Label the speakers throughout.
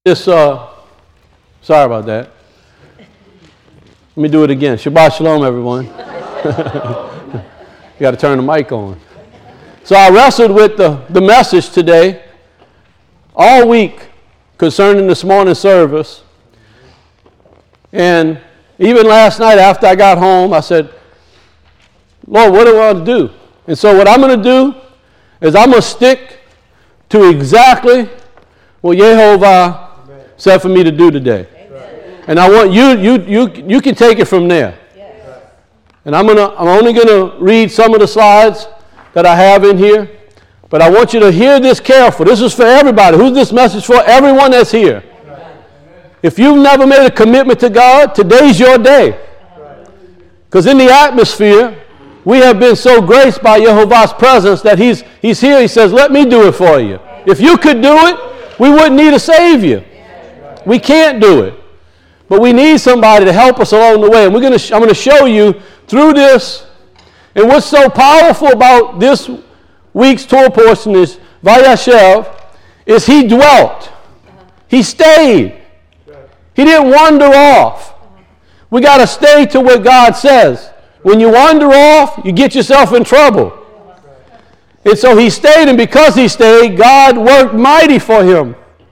Speaker 1: Sorry about that. Let me do it again. Shabbat shalom, everyone. You got to turn the mic on. So I wrestled with the message today all week concerning this morning's service. And even last night after I got home, I said, Lord, what do I want to do? And so what I'm going to do is I'm going to stick to exactly what Yehovah said for me to do today. Amen. And I want you can take it from there. Yes. And I'm only going to read some of the slides that I have in here, but I want you to hear this careful. This is for everybody. Who's this message for? Everyone that's here. Amen. If you've never made a commitment to God, today's your day. Because in the atmosphere, we have been so graced by Yehovah's presence that he's here. He says, let me do it for you. If you could do it, we wouldn't need a Savior. We can't do it. But we need somebody to help us along the way. And I'm going to show you through this. And what's so powerful about this week's Torah portion is Vayashev, is he dwelt. He stayed. He didn't wander off. We got to stay to what God says. When you wander off, you get yourself in trouble. And so he stayed, and because he stayed, God worked mighty for him.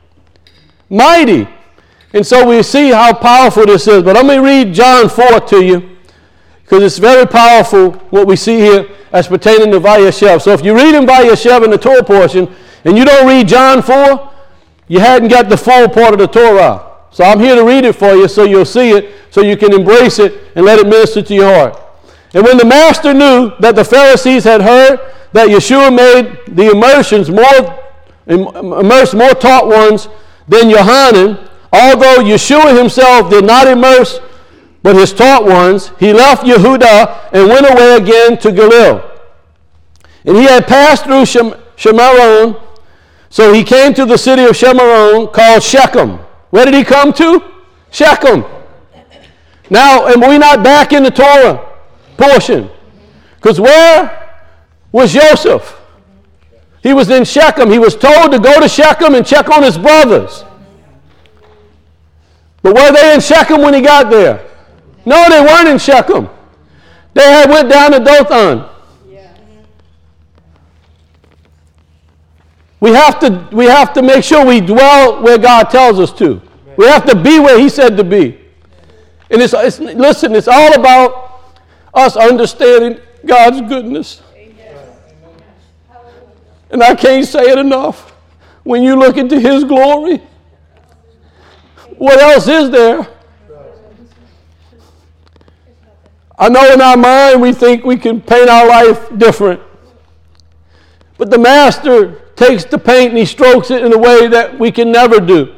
Speaker 1: Mighty. And so we see how powerful this is. But let me read John 4 to you, because it's very powerful what we see here as pertaining to Vayashev. So if you read in Vayashev in the Torah portion, and you don't read John 4, you hadn't got the full part of the Torah. So I'm here to read it for you so you'll see it, so you can embrace it and let it minister to your heart. And when the master knew that the Pharisees had heard that Yeshua made the immersed more taught ones than Yohanan, although Yeshua himself did not immerse but his taught ones, he left Yehuda and went away again to Galilee. And he had passed through Shemaron, so he came to the city of Shemaron called Shechem. Where did he come to? Shechem. Now, and we're not back in the Torah portion, because where was Joseph? He was in Shechem. He was told to go to Shechem and check on his brothers. But were they in Shechem when he got there? No, they weren't in Shechem. They had went down to Dothan. We have to make sure we dwell where God tells us to. We have to be where he said to be. And listen, it's all about us understanding God's goodness. And I can't say it enough. When you look into his glory, what else is there? I know in our mind we think we can paint our life different. But the master takes the paint and he strokes it in a way that we can never do.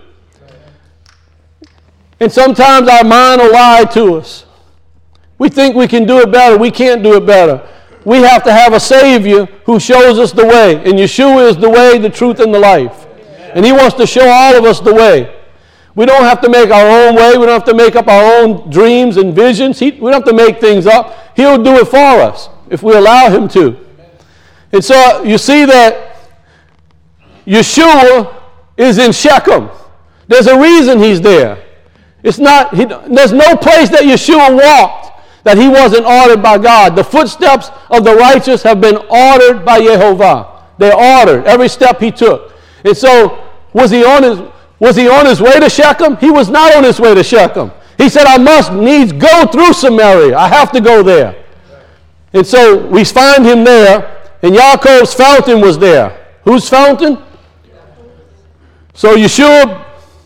Speaker 1: And sometimes our mind will lie to us. We think we can do it better. We can't do it better. We have to have a Savior who shows us the way. And Yeshua is the way, the truth, and the life. And he wants to show all of us the way. We don't have to make our own way. We don't have to make up our own dreams and visions. We don't have to make things up. He'll do it for us if we allow him to. And so you see that Yeshua is in Shechem. There's a reason he's there. There's no place that Yeshua walked that he wasn't ordered by God. The footsteps of the righteous have been ordered by Yehovah. They're ordered, every step he took. And so was he on his way to Shechem? He was not on his way to Shechem. He said, I must needs go through Samaria. I have to go there. And so we find him there, and Yaakov's fountain was there. Whose fountain? So Yeshua,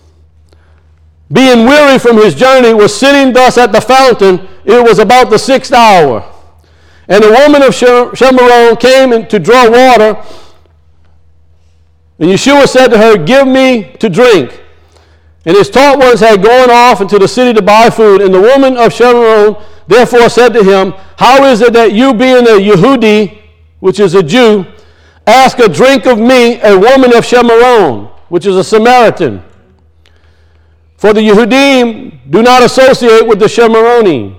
Speaker 1: being weary from his journey, was sitting thus at the fountain. It was about the 6th hour. And a woman of Shemaron came in to draw water. And Yeshua said to her, give me to drink. And his taught ones had gone off into the city to buy food. And the woman of Shemaron therefore said to him, how is it that you, being a Yehudi, which is a Jew, ask a drink of me, a woman of Shemaron, which is a Samaritan? For the Yehudim do not associate with the Shemaronim.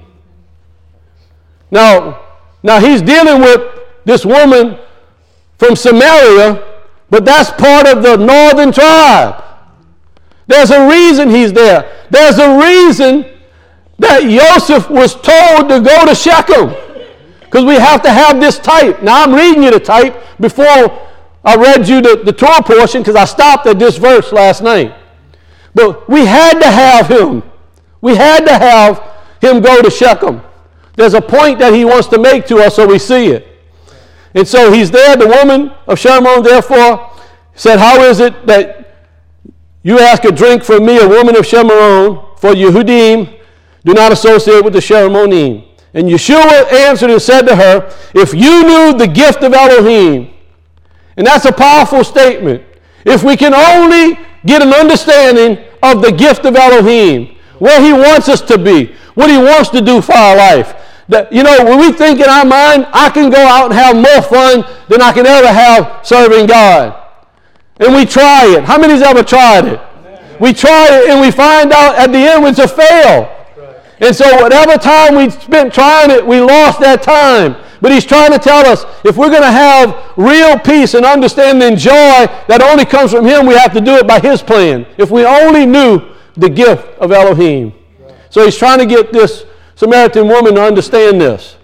Speaker 1: Now he's dealing with this woman from Samaria, but that's part of the northern tribe. There's a reason he's there. There's a reason that Joseph was told to go to Shechem. Because we have to have this type. Now I'm reading you the type before I read you the Torah portion, because I stopped at this verse last night. But we had to have him. We had to have him go to Shechem. There's a point that he wants to make to us, so we see it. And so he's there. The woman of Shechem, therefore, said, how is it that you ask a drink from me, a woman of Shechem, for Yehudim do not associate with the Shechemonim? And Yeshua answered and said to her, if you knew the gift of Elohim, and that's a powerful statement, if we can only get an understanding of the gift of Elohim, where he wants us to be, what he wants to do for our life. That, when we think in our mind, I can go out and have more fun than I can ever have serving God. And we try it. How many's ever tried it? We try it and we find out at the end it's a fail. And so whatever time we spent trying it, we lost that time. But he's trying to tell us, if we're going to have real peace and understanding and joy that only comes from him, we have to do it by his plan. If we only knew the gift of Elohim. So he's trying to get this Samaritan woman to understand this.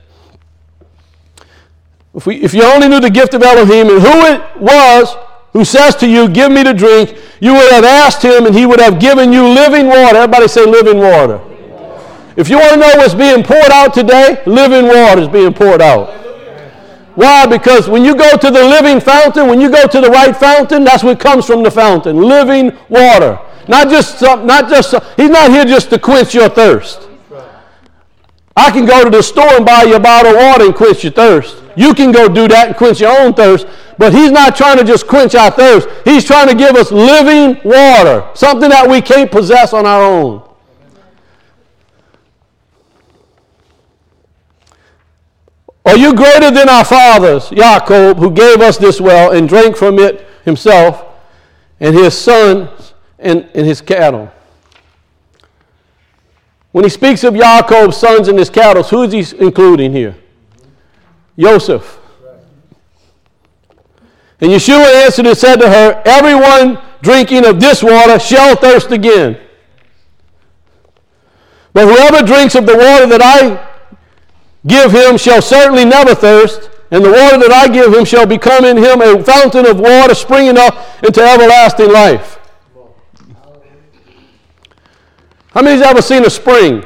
Speaker 1: If you only knew the gift of Elohim and who it was who says to you, give me to drink, you would have asked him and he would have given you living water. Everybody say living water. If you want to know what's being poured out today, living water is being poured out. Why? Because when you go to the living fountain, when you go to the right fountain, that's what comes from the fountain. Living water. He's not here just to quench your thirst. I can go to the store and buy you a bottle of water and quench your thirst. You can go do that and quench your own thirst. But he's not trying to just quench our thirst. He's trying to give us living water. Something that we can't possess on our own. Are you greater than our fathers, Yaakov, who gave us this well and drank from it himself and his sons and his cattle? When he speaks of Yaakov's sons and his cattle, who is he including here? Joseph. And Yeshua answered and said to her, everyone drinking of this water shall thirst again. But whoever drinks of the water that I give him shall certainly never thirst, and the water that I give him shall become in him a fountain of water springing up into everlasting life. How many have ever seen a spring?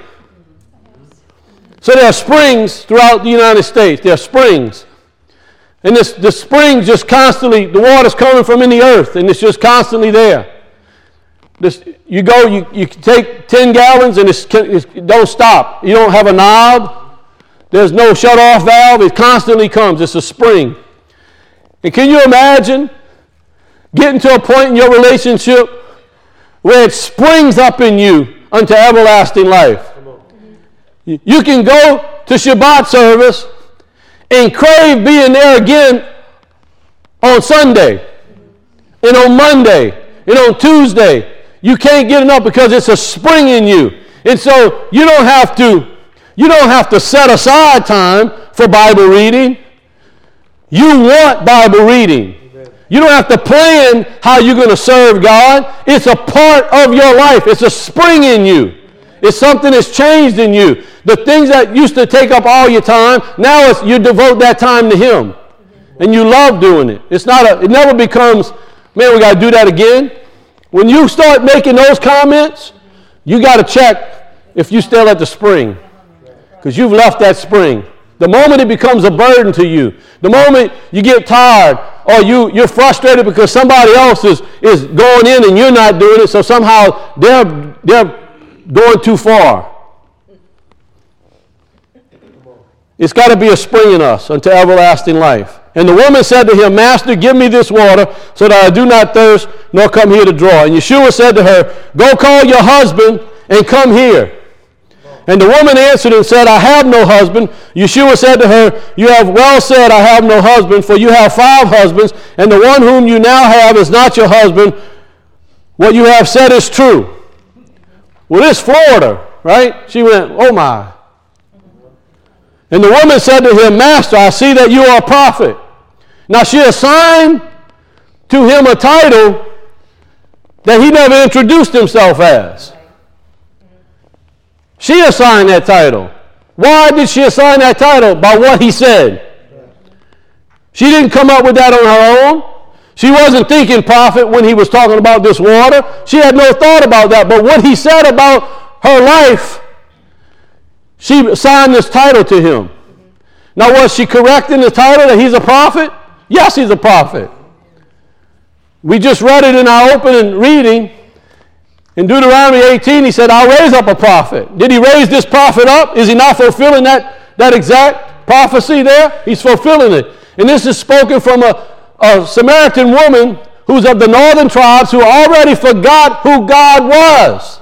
Speaker 1: So there are springs throughout the United States. There are springs. And the spring just constantly, the water's coming from in the earth, and it's just constantly there. You take 10 gallons, and it don't stop. You don't have a knob. There's no shut-off valve. It constantly comes. It's a spring. And can you imagine getting to a point in your relationship where it springs up in you unto everlasting life? You can go to Shabbat service and crave being there again on Sunday and on Monday and on Tuesday. You can't get enough because it's a spring in you. And so you don't have to set aside time for Bible reading. You want Bible reading. You don't have to plan how you're going to serve God. It's a part of your life. It's a spring in you. It's something that's changed in you. The things that used to take up all your time, now you devote that time to Him. And you love doing it. It never becomes, man, we got to do that again. When you start making those comments, you got to check if you're still at the spring. Because you've left that spring. The moment it becomes a burden to you, the moment you get tired or you're frustrated because somebody else is going in and you're not doing it, so somehow they're going too far. It's got to be a spring in us unto everlasting life. And the woman said to him, Master, give me this water so that I do not thirst nor come here to draw. And Yeshua said to her, go call your husband and come here. And the woman answered and said, I have no husband. Yeshua said to her, you have well said, I have no husband, for you have 5 husbands, and the one whom you now have is not your husband. What you have said is true. Well, this is Florida, right? She went, oh my. And the woman said to him, Master, I see that you are a prophet. Now she assigned to him a title that he never introduced himself as. She assigned that title. Why did she assign that title? By what he said. She didn't come up with that on her own. She wasn't thinking prophet when he was talking about this water. She had no thought about that. But what he said about her life, she assigned this title to him. Now, was she correct in the title that he's a prophet? Yes, he's a prophet. We just read it in our opening reading. In Deuteronomy 18, he said, I'll raise up a prophet. Did he raise this prophet up? Is he not fulfilling that exact prophecy there? He's fulfilling it. And this is spoken from a Samaritan woman who's of the northern tribes who already forgot who God was.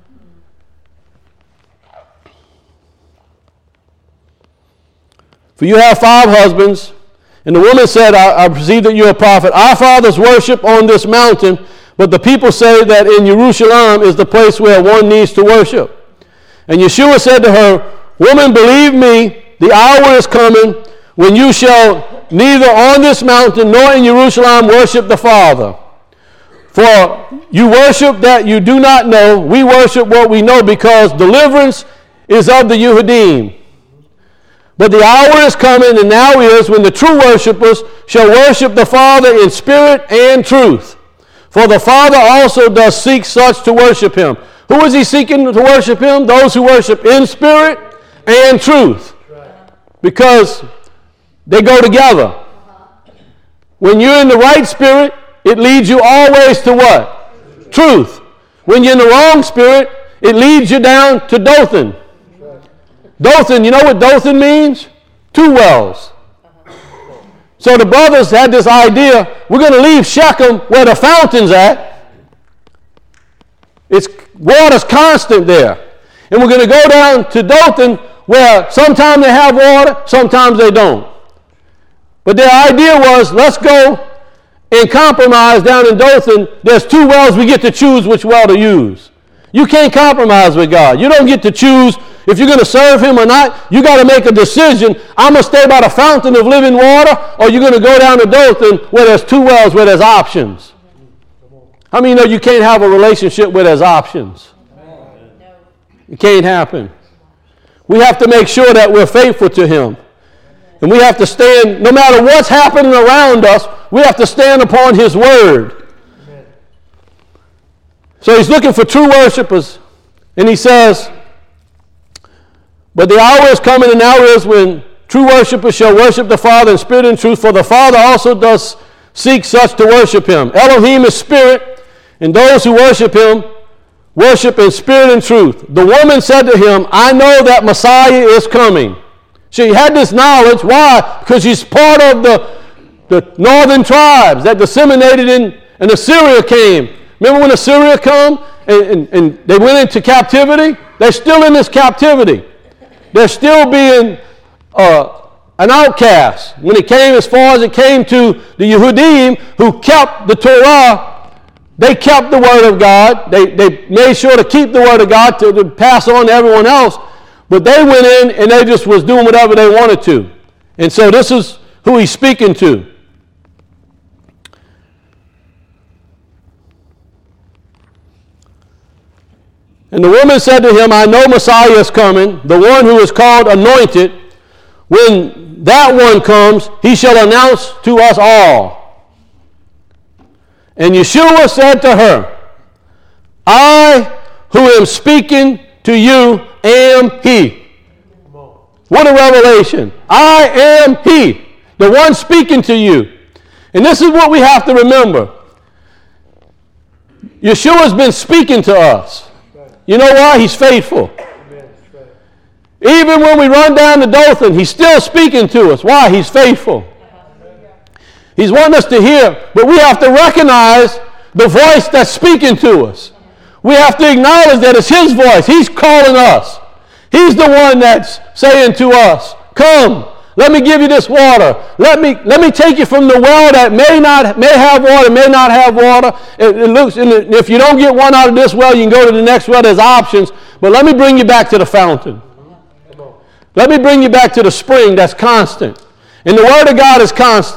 Speaker 1: For you have 5 husbands. And the woman said, I perceive that you're a prophet. Our fathers worship on this mountain, but the people say that in Jerusalem is the place where one needs to worship. And Yeshua said to her, Woman, believe me, the hour is coming when you shall neither on this mountain nor in Jerusalem worship the Father. For you worship that you do not know. We worship what we know, because deliverance is of the Yehudim. But the hour is coming, and now is, when the true worshipers shall worship the Father in spirit and truth. For the Father also does seek such to worship him. Who is he seeking to worship him? Those who worship in spirit and truth. Because they go together. When you're in the right spirit, it leads you always to what? Truth. When you're in the wrong spirit, it leads you down to Dothan. Dothan, you know what Dothan means? 2 wells. So the brothers had this idea, we're going to leave Shechem where the fountain's at. Water's constant there. And we're going to go down to Dothan where sometimes they have water, sometimes they don't. But their idea was, let's go and compromise down in Dothan. There's 2 wells, we get to choose which well to use. You can't compromise with God. You don't get to choose if you're going to serve him or not. You got to make a decision. I'm going to stay by the fountain of living water, or you're going to go down to Dothan where there's 2 wells, where there's options. How many know you can't have a relationship where there's options? It can't happen. We have to make sure that we're faithful to him. And we have to stand, no matter what's happening around us, we have to stand upon his word. So he's looking for true worshipers. And he says, but the hour is coming, and now is, when true worshipers shall worship the Father in spirit and truth, for the Father also does seek such to worship him. Elohim is spirit, and those who worship him worship in spirit and truth. The woman said to him, I know that Messiah is coming. She had this knowledge. Why? Because she's part of the northern tribes that disseminated in, and Assyria came. Remember when Assyria come and they went into captivity? They're still in this captivity. They're still being an outcast. When it came as far as it came to the Yehudim, who kept the Torah, they kept the word of God. They made sure to keep the word of God to pass on to everyone else. But they went in and they just was doing whatever they wanted to. And so this is who he's speaking to. And the woman said to him, I know Messiah is coming, the one who is called Anointed. When that one comes, he shall announce to us all. And Yeshua said to her, I who am speaking to you am he. What a revelation. I am he, the one speaking to you. And this is what we have to remember. Yeshua's been speaking to us. You know why? He's faithful. Even when we run down to Dothan, he's still speaking to us. Why? He's faithful. He's wanting us to hear, but we have to recognize the voice that's speaking to us. We have to acknowledge that it's his voice. He's calling us. He's the one that's saying to us, come, let me give you this water. Let me take you from the well that may have water, may not have water. It looks, if you don't get one out of this well, you can go to the next well. There's options. But let me bring you back to the fountain. Let me bring you back to the spring that's constant. And the word of God is constant.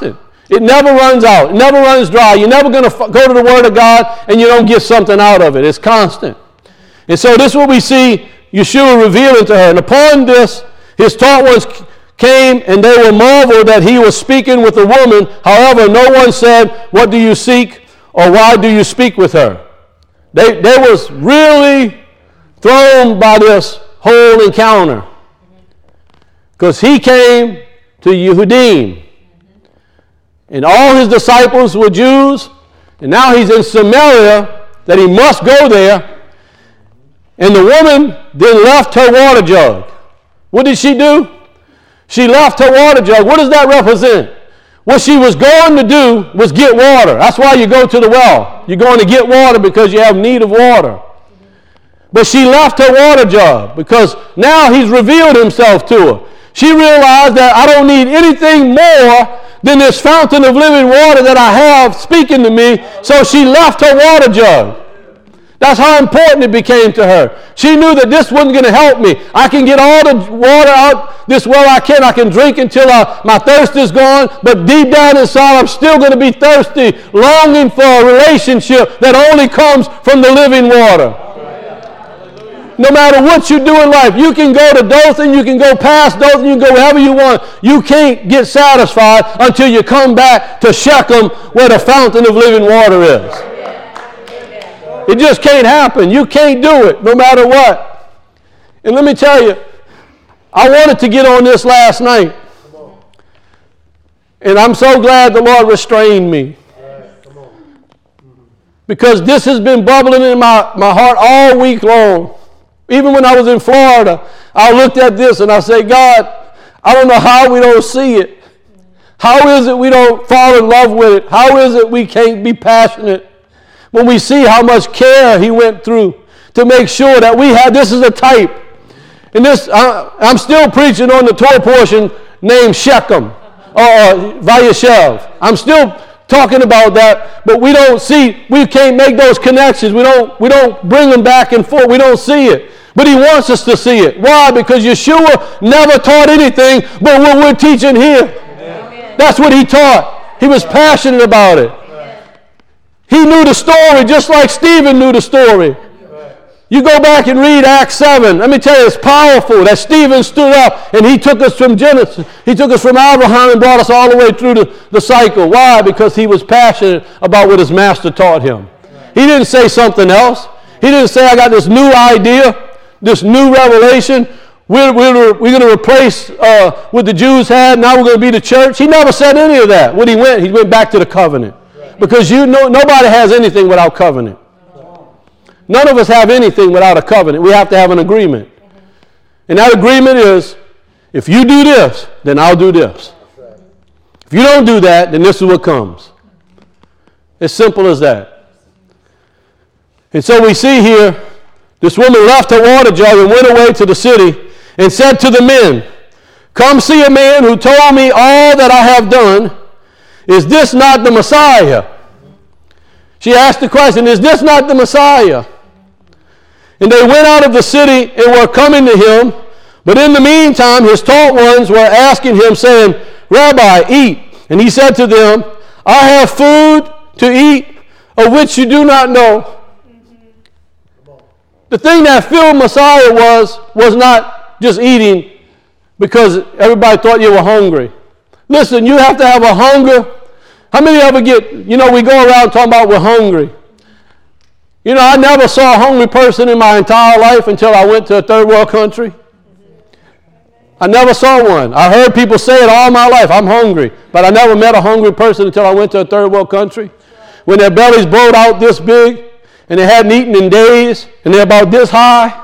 Speaker 1: It never runs out. It never runs dry. You're never going to go to the Word of God and you don't get something out of it. It's constant. And so this is what we see Yeshua revealing to her. And upon this, his taught ones came, and they were marveled that he was speaking with a woman. However, no one said, "What do you seek?" or "Why do you speak with her?" They was really thrown by this whole encounter. Because he came to Yehudim. And all his disciples were Jews. And now he's in Samaria, that he must go there. And the woman then left her water jug. What did she do? She left her water jug. What does that represent? What she was going to do was get water. That's why you go to the well. You're going to get water because you have need of water. But she left her water jug because now he's revealed himself to her. She realized that I don't need anything more than this fountain of living water that I have speaking to me. So she left her water jug. That's how important it became to her. She knew that this wasn't going to help me. I can get all the water out this well I can drink until my thirst is gone. But deep down inside, I'm still going to be thirsty, longing for a relationship that only comes from the living water. No matter what you do in life, you can go to Dothan, you can go past Dothan, you can go wherever you want. You can't get satisfied until you come back to Shechem where the fountain of living water is. It just can't happen. You can't do it no matter what. And let me tell you, I wanted to get on this last night. And I'm so glad the Lord restrained me. Because this has been bubbling in my heart all week long. Even when I was in Florida, I looked at this and I said, God, I don't know how we don't see it. How is it we don't fall in love with it? How is it we can't be passionate when we see how much care he went through to make sure that we had, this is a type. And this, I'm still preaching on the Torah portion named Shechem or Vayeshev. I'm still talking about that, but we don't see, we can't make those connections. We don't bring them back and forth. We don't see it. But he wants us to see it. Why? Because Yeshua never taught anything but what we're teaching here. Amen. That's what he taught. He was passionate about it. He knew the story just like Stephen knew the story. You go back and read Acts 7. Let me tell you, it's powerful that Stephen stood up and he took us from Genesis. He took us from Abraham and brought us all the way through the cycle. Why? Because he was passionate about what his master taught him. He didn't say something else. He didn't say, I got this new idea, this new revelation. We're going to replace what the Jews had. Now we're going to be the church. He never said any of that. When he went back to the covenant. Because nobody has anything without covenant. None of us have anything without a covenant. We have to have an agreement. And that agreement is, if you do this, then I'll do this. If you don't do that, then this is what comes. As simple as that. And so we see here, this woman left her water jug and went away to the city and said to the men, come see a man who told me all that I have done. Is this not the Messiah? She asked the question, is this not the Messiah? And they went out of the city and were coming to him. But in the meantime, his taught ones were asking him, saying, Rabbi, eat. And he said to them, I have food to eat of which you do not know. The thing that filled Messiah was not just eating because everybody thought you were hungry. Listen, you have to have a hunger. How many ever we go around talking about we're hungry. I never saw a hungry person in my entire life until I went to a third world country. I never saw one. I heard people say it all my life, I'm hungry. But I never met a hungry person until I went to a third world country. When their bellies blowed out this big, and they hadn't eaten in days, and they're about this high.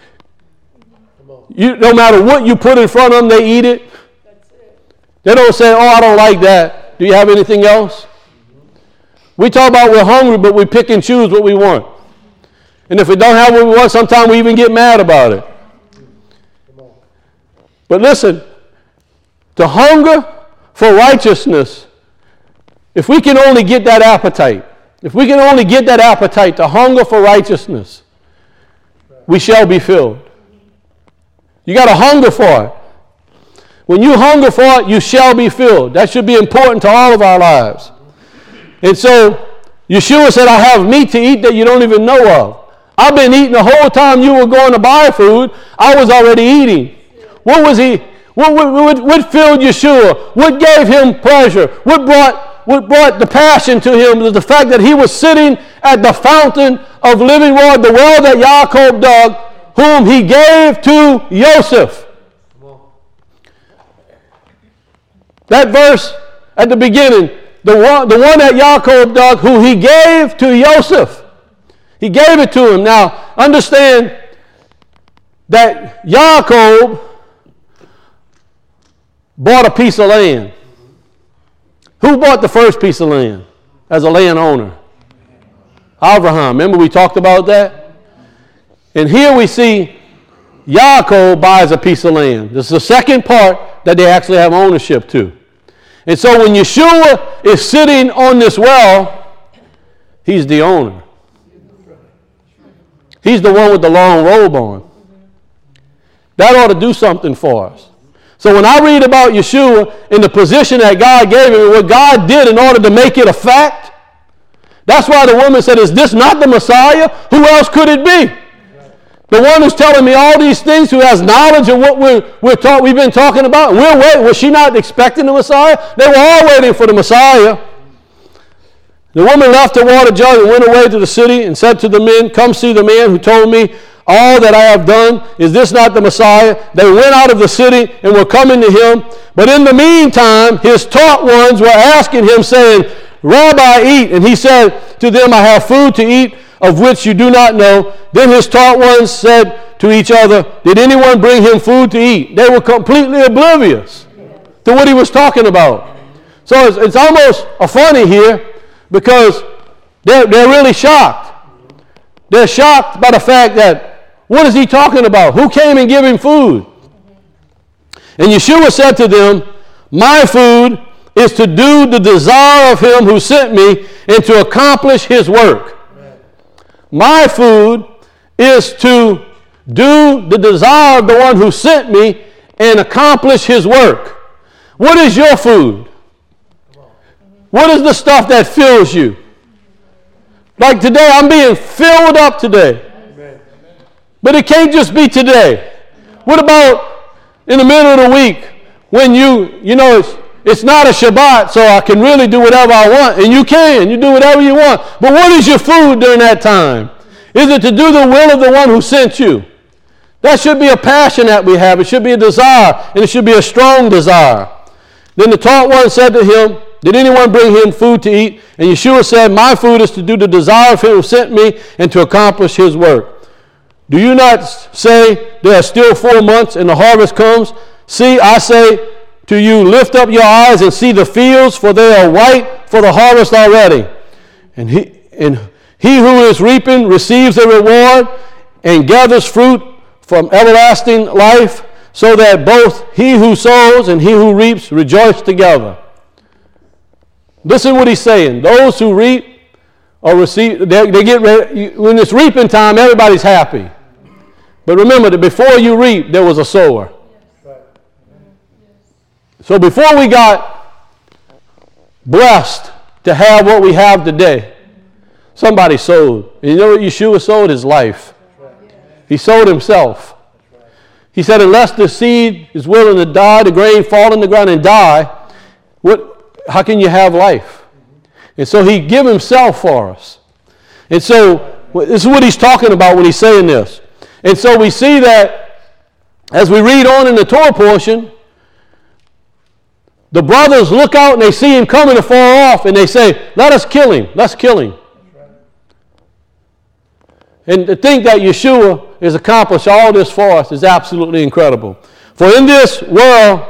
Speaker 1: No matter what you put in front of them, they eat it. They don't say, oh, I don't like that. Do you have anything else? We talk about we're hungry, but we pick and choose what we want. And if we don't have what we want, sometimes we even get mad about it. But listen, to hunger for righteousness, if we can only get that appetite, to hunger for righteousness, we shall be filled. You got to hunger for it. When you hunger for it, you shall be filled. That should be important to all of our lives. And so Yeshua said, I have meat to eat that you don't even know of. I've been eating the whole time you were going to buy food. I was already eating. What was he? What filled Yeshua? What gave him pleasure? What brought the passion to him was the fact that he was sitting at the fountain of living water, the well that Yaakov dug, whom he gave to Joseph. That verse at the beginning, the one that Yaakov dug, who he gave to Joseph. He gave it to him. Now, understand that Yaakov bought a piece of land. Who bought the first piece of land as a landowner? Abraham. Remember we talked about that? And here we see Yaakov buys a piece of land. This is the second part that they actually have ownership to. And so when Yeshua is sitting on this well, he's the owner. He's the one with the long robe on. That ought to do something for us. So when I read about Yeshua in the position that God gave him and what God did in order to make it a fact, that's why the woman said, is this not the Messiah? Who else could it be? The one who's telling me all these things, who has knowledge of what we've been talking about. And we're waiting. Was she not expecting the Messiah? They were all waiting for the Messiah. The woman left her water jug and went away to the city and said to the men, come see the man who told me all that I have done. Is this not the Messiah? They went out of the city and were coming to him. But in the meantime, his taught ones were asking him, saying, Rabbi, eat. And he said to them, I have food to eat of which you do not know. Then his taught ones said to each other, did anyone bring him food to eat? They were completely oblivious to what he was talking about. So it's almost funny here because they're really shocked. They're shocked by the fact that, what is he talking about? Who came and gave him food? And Yeshua said to them, my food is to do the desire of him who sent me and to accomplish his work. My food is to do the desire of the one who sent me and accomplish his work. What is your food? What is the stuff that fills you? Like today, I'm being filled up today. But it can't just be today. What about in the middle of the week when you know, it's not a Shabbat, so I can really do whatever I want. And you do whatever you want. But what is your food during that time? Is it to do the will of the one who sent you? That should be a passion that we have. It should be a desire, and it should be a strong desire. Then the taught one said to him, did anyone bring him food to eat? And Yeshua said, my food is to do the desire of him who sent me and to accomplish his work. Do you not say there are still 4 months and the harvest comes? See, I say to you, lift up your eyes and see the fields, for they are white for the harvest already. And he who is reaping receives a reward and gathers fruit from everlasting life, so that both he who sows and he who reaps rejoice together. Listen what he's saying. Those who reap or receive, they get ready. When it's reaping time, everybody's happy. But remember that before you reap, there was a sower. So before we got blessed to have what we have today, somebody sowed. And you know what Yeshua sowed? His life. He sowed himself. He said, unless the seed is willing to die, the grain fall in the ground and die, how can you have life? And so he gave himself for us. And so this is what he's talking about when he's saying this. And so we see that as we read on in the Torah portion, the brothers look out and they see him coming afar off and they say, let us kill him. Let's kill him. And to think that Yeshua has accomplished all this for us is absolutely incredible. For in this world,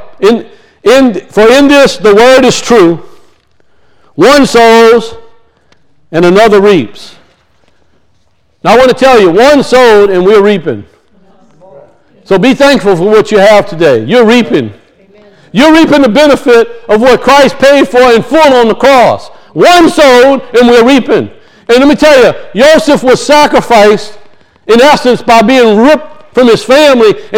Speaker 1: the word is true. One sows and another reaps. Now I want to tell you, one sowed and we're reaping. So be thankful for what you have today. You're reaping. You're reaping the benefit of what Christ paid for in full on the cross. One sowed and we're reaping. And let me tell you, Joseph was sacrificed in essence by being ripped from his family and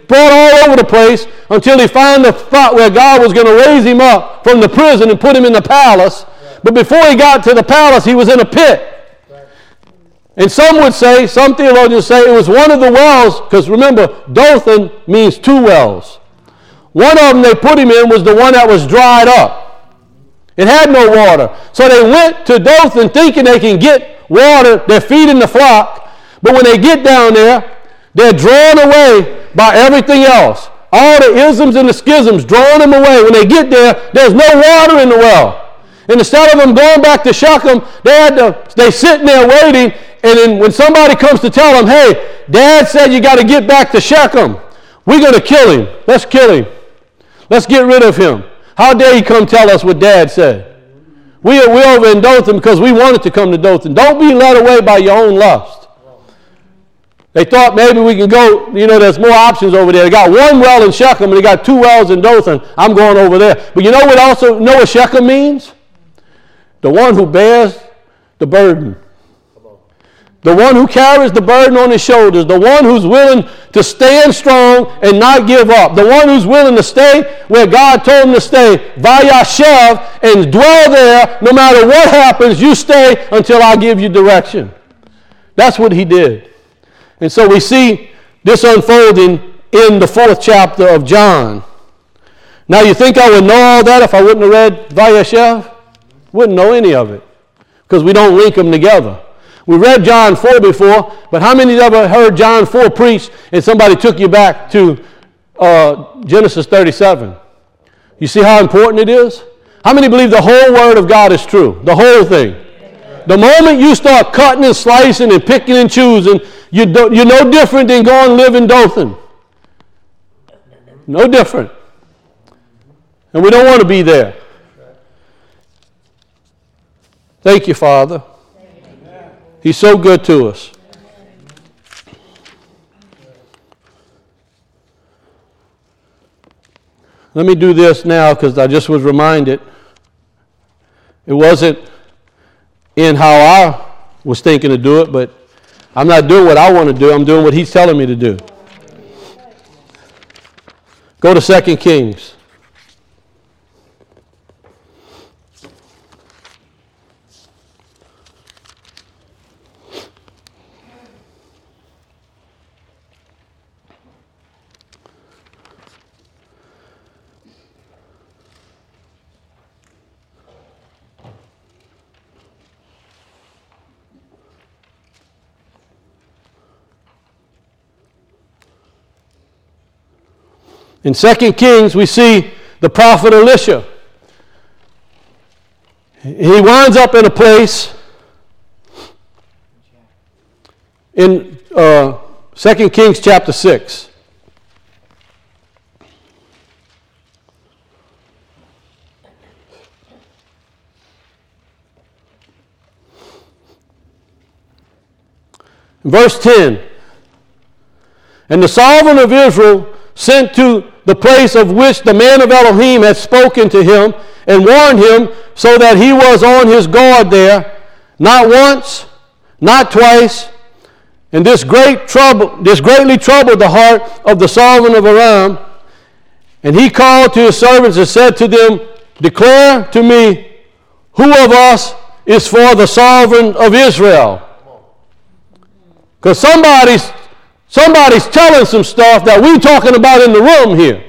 Speaker 1: brought all over the place until he found the spot where God was going to raise him up from the prison and put him in the palace. But before he got to the palace, he was in a pit. And some would say, some theologians say it was one of the wells, because remember, Dothan means two wells. One of them they put him in was the one that was dried up. It had no water. So they went to Dothan thinking they can get water. They're feeding the flock. But when they get down there, they're drawn away by everything else. All the isms and the schisms drawing them away. When they get there, there's no water in the well. And instead of them going back to Shechem, they sitting there waiting. And then when somebody comes to tell them, hey, Dad said you got to get back to Shechem. We're going to kill him. Let's kill him. Let's get rid of him. How dare you come tell us what Dad said? We're over in Dothan because we wanted to come to Dothan. Don't be led away by your own lust. They thought maybe we can go, there's more options over there. They got one well in Shechem and they got two wells in Dothan. I'm going over there. But you know what Shechem means? The one who bears the burden. The one who carries the burden on his shoulders. The one who's willing to stand strong and not give up. The one who's willing to stay where God told him to stay. Vayashev, and dwell there. No matter what happens, you stay until I give you direction. That's what he did. And so we see this unfolding in the 4th chapter of John. Now you think I would know all that if I wouldn't have read Vayashev? Wouldn't know any of it. Because we don't link them together. We read John 4 before, but how many ever heard John 4 preached and somebody took you back to Genesis 37? You see how important it is? How many believe the whole Word of God is true? The whole thing. The moment you start cutting and slicing and picking and choosing, you're no different than going and live in Dothan. No different. And we don't want to be there. Thank you, Father. He's so good to us. Let me do this now because I just was reminded. It wasn't in how I was thinking to do it, but I'm not doing what I want to do. I'm doing what he's telling me to do. Go to 2 Kings. In 2 Kings, we see the prophet Elisha. He winds up in a place in 2 Kings chapter 6. Verse 10. And the sovereign of Israel sent to the place of which the man of Elohim had spoken to him and warned him, so that he was on his guard there, not once, not twice. And this greatly troubled the heart of the sovereign of Aram. And he called to his servants and said to them, declare to me, who of us is for the sovereign of Israel? Because somebody's telling some stuff that we're talking about in the room here.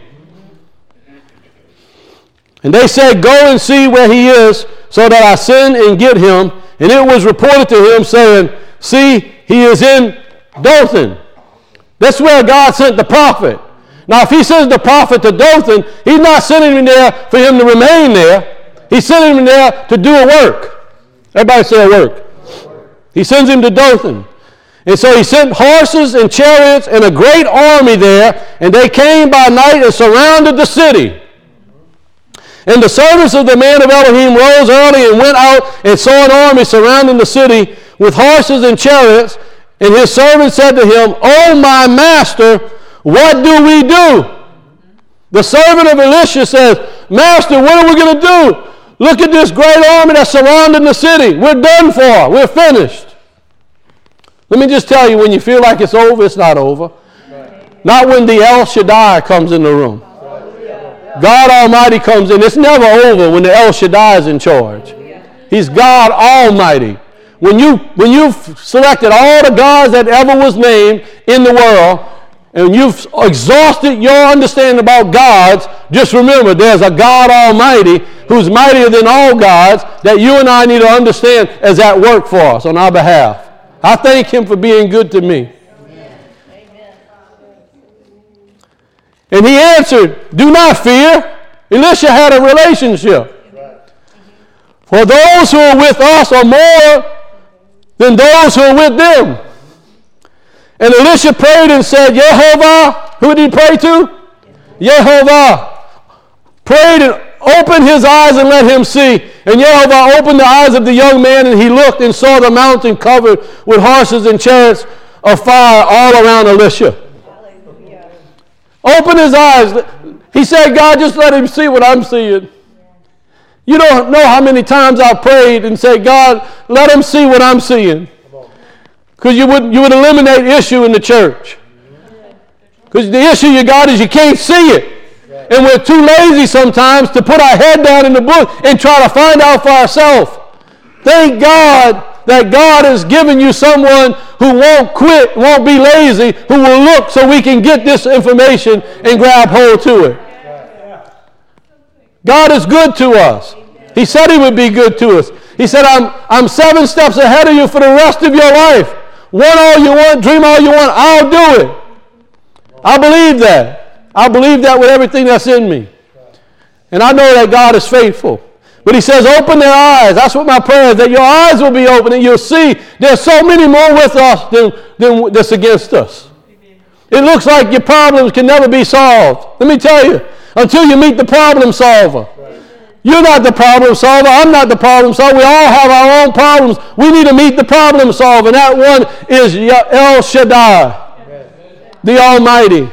Speaker 1: And they said, go and see where he is, so that I send and get him. And it was reported to him, saying, see, he is in Dothan. That's where God sent the prophet. Now, if he sends the prophet to Dothan, he's not sending him there for him to remain there. He's sending him there to do a work. Everybody say a work. He sends him to Dothan. And so he sent horses and chariots and a great army there, and they came by night and surrounded the city. And the servants of the man of Elohim rose early and went out and saw an army surrounding the city with horses and chariots. And his servant said to him, "O my master, what do we do?" The servant of Elisha says, "Master, what are we going to do? Look at this great army that's surrounding the city. We're done for. We're finished." Let me just tell you, when you feel like it's over, it's not over. Not when the El Shaddai comes in the room. God Almighty comes in. It's never over when the El Shaddai is in charge. He's God Almighty. When you've selected all the gods that ever was named in the world, and you've exhausted your understanding about gods, just remember there's a God Almighty who's mightier than all gods that you and I need to understand is at work for us on our behalf. I thank him for being good to me. Amen. And he answered, do not fear. Elisha had a relationship. For those who are with us are more than those who are with them. And Elisha prayed and said, Yehovah, who did he pray to? Yehovah. Prayed and opened his eyes and let him see. And Yehovah opened the eyes of the young man, and he looked and saw the mountain covered with horses and chariots of fire all around Elisha. Hallelujah. Open his eyes. He said, God, just let him see what I'm seeing. You don't know how many times I've prayed and said, God, let him see what I'm seeing. Because you would eliminate issue in the church. Because the issue you got is you can't see it. And we're too lazy sometimes to put our head down in the book and try to find out for ourselves. Thank God that God has given you someone who won't quit, won't be lazy, who will look so we can get this information and grab hold to it. God is good to us. He said he would be good to us. He said, I'm 7 steps ahead of you for the rest of your life. Want all you want, dream all you want, I'll do it. I believe that. I believe that with everything that's in me. And I know that God is faithful. But he says, open their eyes. That's what my prayer is, that your eyes will be open and you'll see there's so many more with us than that's against us. It looks like your problems can never be solved. Let me tell you, until you meet the problem solver. You're not the problem solver. I'm not the problem solver. We all have our own problems. We need to meet the problem solver. And that one is El Shaddai, the Almighty.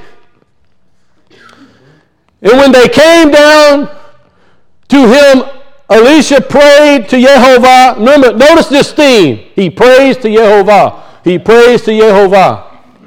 Speaker 1: And when they came down to him, Elisha prayed to Yehovah. Remember, notice this theme. He prays to Yehovah. He prays to Yehovah.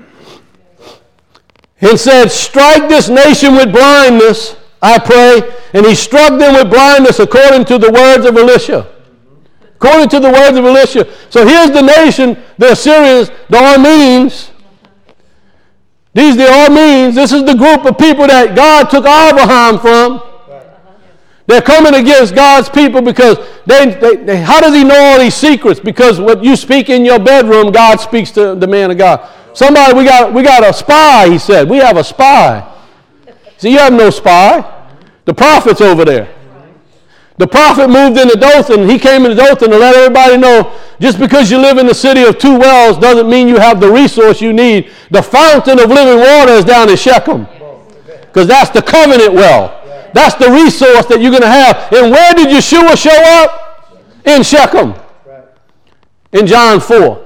Speaker 1: And said, strike this nation with blindness, I pray. And he struck them with blindness according to the words of Elisha. According to the words of Elisha. So here's the nation, the Assyrians, the Arameans. These the Arameans. This is the group of people that God took Abraham from. They're coming against God's people because they how does he know all these secrets? Because what you speak in your bedroom, God speaks to the man of God. Somebody, we got a spy, he said. We have a spy. See, you have no spy. The prophet's over there. The prophet moved into Dothan. He came into Dothan to let everybody know just because you live in the city of 2 wells doesn't mean you have the resource you need. The fountain of living water is down in Shechem. Because that's the covenant well. That's the resource that you're going to have. And where did Yeshua show up? In Shechem. In John 4.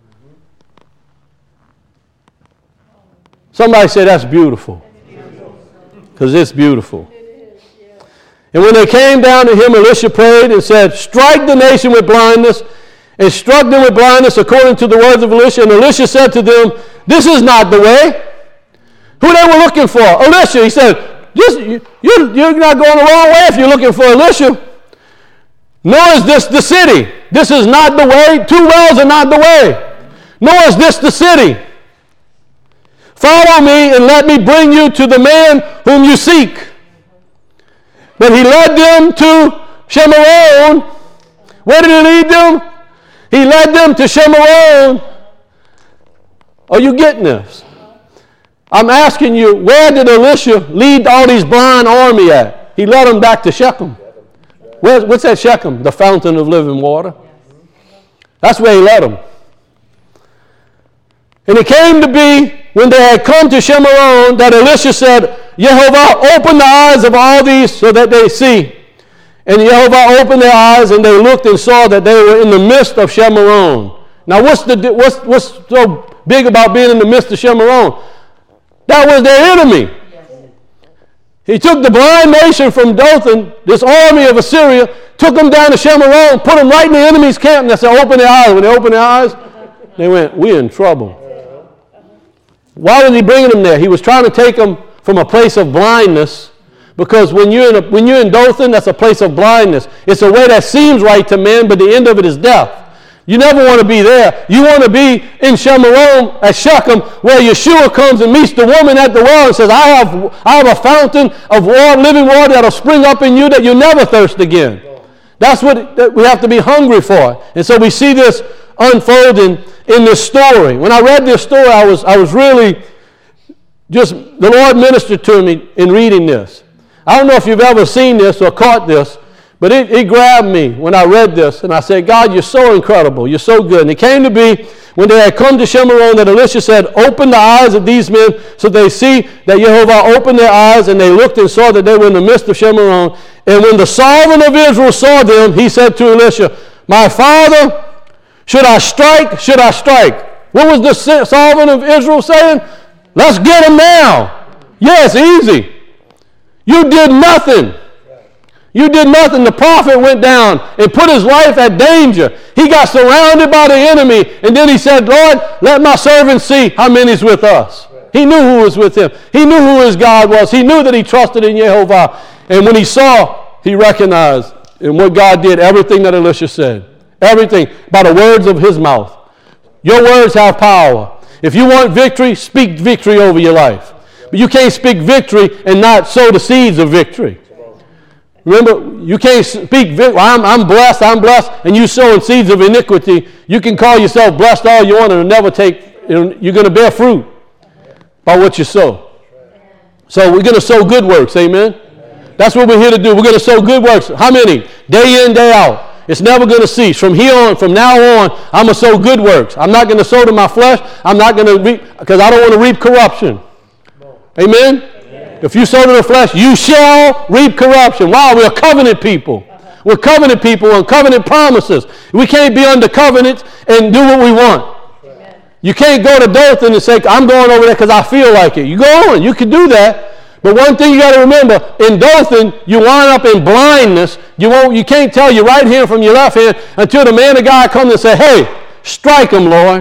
Speaker 1: Somebody say that's beautiful. Because it's beautiful. And when they came down to him, Elisha prayed and said, strike the nation with blindness, and struck them with blindness according to the words of Elisha. And Elisha said to them, this is not the way. Who they were looking for? Elisha. He said, you're not going the wrong way if you're looking for Elisha. Nor is this the city. This is not the way. 2 wells are not the way. Nor is this the city. Follow me and let me bring you to the man whom you seek. But he led them to Shemaron. Where did he lead them? He led them to Shemaron. Are you getting this? I'm asking you, where did Elisha lead all these blind army at? He led them back to Shechem. What's that Shechem? The fountain of living water. That's where he led them. And it came to be, when they had come to Shemaron, that Elisha said, Yehovah, open the eyes of all these so that they see. And Yehovah opened their eyes, and they looked and saw that they were in the midst of Shemaron. Now, what's so big about being in the midst of Shemaron? That was their enemy. He took the blind nation from Dothan, this army of Assyria, took them down to Shemaron, put them right in the enemy's camp, and they said, open their eyes. When they opened their eyes, they went, we're in trouble. Why was he bringing them there? He was trying to take them from a place of blindness, because when you're in Dothan, that's a place of blindness. It's a way that seems right to men, but the end of it is death. You never want to be there. You want to be in Shemaron at Shechem, where Yeshua comes and meets the woman at the well and says, I have a fountain of water, living water that will spring up in you that you'll never thirst again. That's what we have to be hungry for. And so we see this unfolding in this story. When I read this story, I was really just, the Lord ministered to me in reading this. I don't know if you've ever seen this or caught this, but it grabbed me when I read this, and I said, God, you're so incredible. You're so good. And it came to be when they had come to Shemaron that Elisha said, open the eyes of these men so they see that Jehovah opened their eyes, and they looked and saw that they were in the midst of Shemaron. And when the sovereign of Israel saw them, he said to Elisha, my father, should I strike? Should I strike? What was the sovereign of Israel saying? Let's get him now. Yes, easy. You did nothing. You did nothing. The prophet went down and put his life at danger. He got surrounded by the enemy, and then he said, Lord, let my servant see how many's with us. He knew who was with him. He knew who his God was. He knew that he trusted in Jehovah. And when he saw, he recognized in what God did, everything that Elisha said. Everything by the words of his mouth. Your words have power. If you want victory, speak victory over your life. But you can't speak victory and not sow the seeds of victory. Remember, you can't speak, I'm blessed, and you sowing seeds of iniquity. You can call yourself blessed all you want, and it'll never take, you're going to bear fruit by what you sow. So we're going to sow good works, amen? That's what we're here to do. We're going to sow good works. How many? Day in, day out. It's never going to cease. From now on, I'm going to sow good works. I'm not going to sow to my flesh. I'm not going to reap, because I don't want to reap corruption. Amen? If you sow to the flesh, you shall reap corruption. Wow, we're covenant people. We're covenant people on covenant promises. We can't be under covenant and do what we want. Amen. You can't go to Dothan and say, I'm going over there because I feel like it. You go on. You can do that. But one thing you got to remember, in Dothan, you wind up in blindness. You can't tell your right hand from your left hand until the man of God comes and say, hey, strike him, Lord.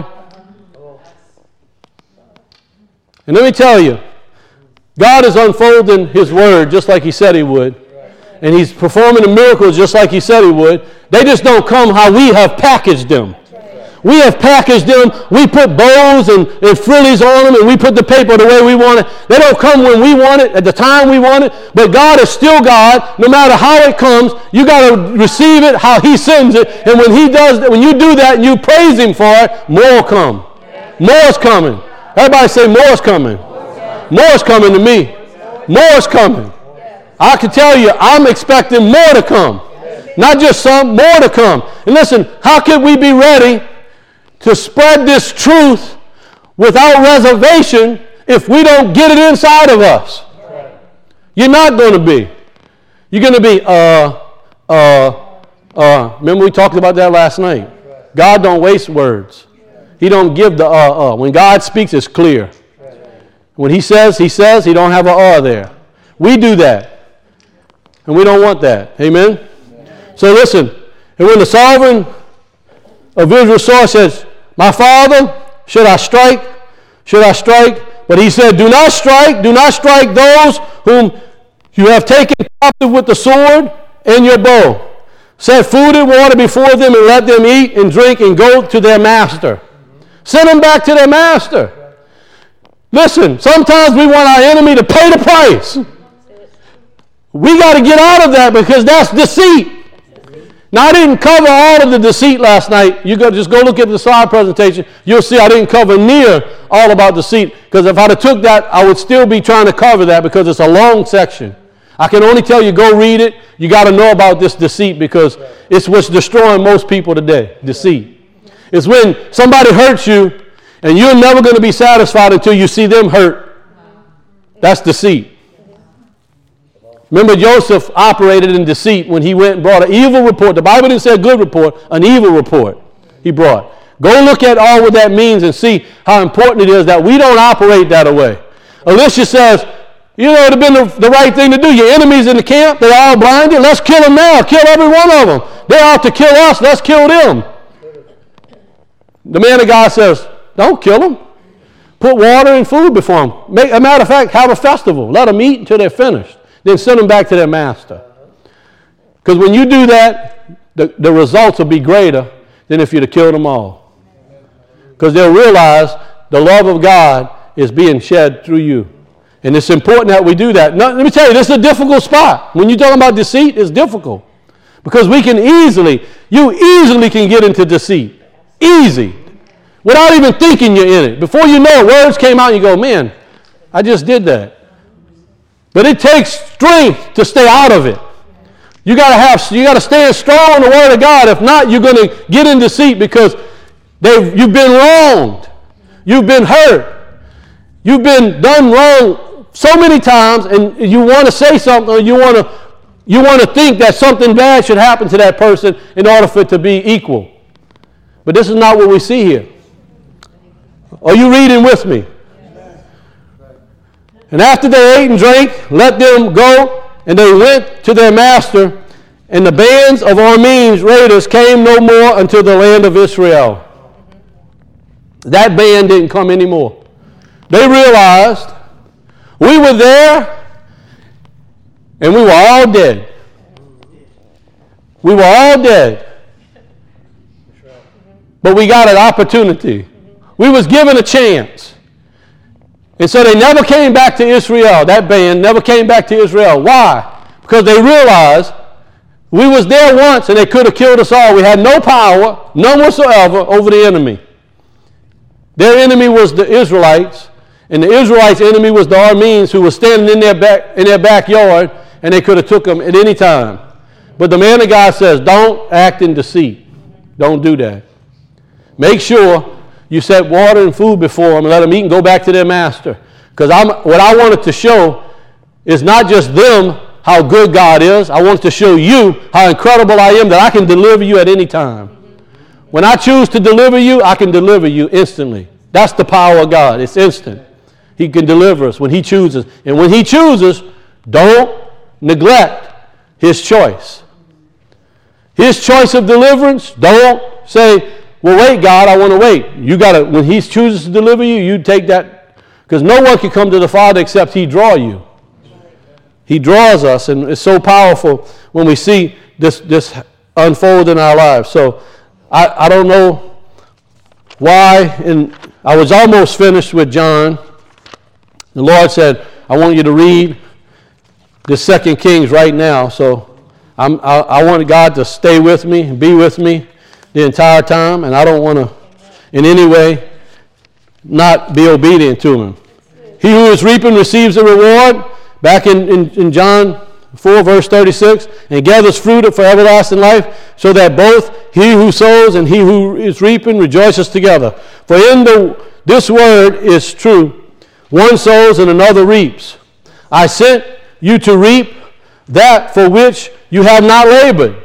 Speaker 1: And let me tell you, God is unfolding his word just like he said he would. And he's performing the miracles just like he said he would. They just don't come how we have packaged them. We have packaged them. We put bows and frillies on them, and we put the paper the way we want it. They don't come when we want it, at the time we want it. But God is still God. No matter how it comes, you got to receive it how he sends it. And when he does that, when you do that and you praise him for it, more will come. More is coming. Everybody say, more is coming. More is coming to me. More is coming. I can tell you, I'm expecting more to come. Not just some, more to come. And listen, how can we be ready to spread this truth without reservation if we don't get it inside of us? You're not going to be. You're going to be, remember we talked about that last night. God don't waste words. He don't give the When God speaks, it's clear. When he says, he don't have a there. We do that. And we don't want that. Amen? So listen, and when the sovereign of Israel saw it, says, my father, should I strike? Should I strike? But he said, do not strike those whom you have taken captive with the sword and your bow. Set food and water before them and let them eat and drink and go to their master. Send them back to their master. Listen, sometimes we want our enemy to pay the price. We got to get out of that because that's deceit. Now, I didn't cover all of the deceit last night. You just go look at the slide presentation. You'll see I didn't cover near all about deceit, because if I'd have took that, I would still be trying to cover that because it's a long section. I can only tell you, go read it. You got to know about this deceit because it's what's destroying most people today, deceit. It's when somebody hurts you and you're never going to be satisfied until you see them hurt. That's deceit. Remember, Joseph operated in deceit when he went and brought an evil report. The Bible didn't say a good report, an evil report he brought. Go look at all what that means and see how important it is that we don't operate that way. Elisha says, you know, it would have been the right thing to do. Your enemies in the camp, they're all blinded. Let's kill them now. Kill every one of them. They're out to kill us. Let's kill them. The man of God says, don't kill them. Put water and food before them. A matter of fact, have a festival. Let them eat until they're finished. Then send them back to their master. Because when you do that, the results will be greater than if you'd have killed them all. Because they'll realize the love of God is being shed through you. And it's important that we do that. Now, let me tell you, this is a difficult spot. When you're talking about deceit, it's difficult. Because you easily can get into deceit. Easy. Without even thinking you're in it. Before you know it, words came out and you go, man, I just did that. But it takes strength to stay out of it. You got to stand strong on the Word of God. If not, you're going to get in deceit because you've been wronged. You've been hurt. You've been done wrong so many times, and you want to say something, or you want to think that something bad should happen to that person in order for it to be equal. But this is not what we see here. Are you reading with me? And after they ate and drank, let them go, and they went to their master, and the bands of Arameans raiders came no more unto the land of Israel. That band didn't come anymore. They realized we were there, and we were all dead. We were all dead. But we got an opportunity. We was given a chance. And so they never came back to Israel. That band never came back to Israel. Why? Because they realized we was there once and they could have killed us all. We had no power, none whatsoever, over the enemy. Their enemy was the Israelites, and the Israelites' enemy was the Arameans, who was standing in their backyard, and they could have took them at any time. But the man of God says, don't act in deceit. Don't do that. Make sure you set water and food before them and let them eat and go back to their master. Because what I wanted to show is not just them how good God is. I wanted to show you how incredible I am, that I can deliver you at any time. When I choose to deliver you, I can deliver you instantly. That's the power of God. It's instant. He can deliver us when He chooses. And when He chooses, don't neglect His choice. His choice of deliverance, don't say, well, wait, God, I want to wait. You got to, when He chooses to deliver you, you take that. Because no one can come to the Father except He draw you. He draws us, and it's so powerful when we see this unfold in our lives. So I don't know why, and I was almost finished with John. The Lord said, I want you to read the 2 Kings right now. So I want God to stay with me and be with me the entire time, and I don't want to in any way not be obedient to Him. He who is reaping receives a reward, back in John 4 verse 36, and gathers fruit for everlasting life, so that both he who sows and he who is reaping rejoices together. For this word is true. One sows and another reaps. I sent you to reap that for which you have not labored.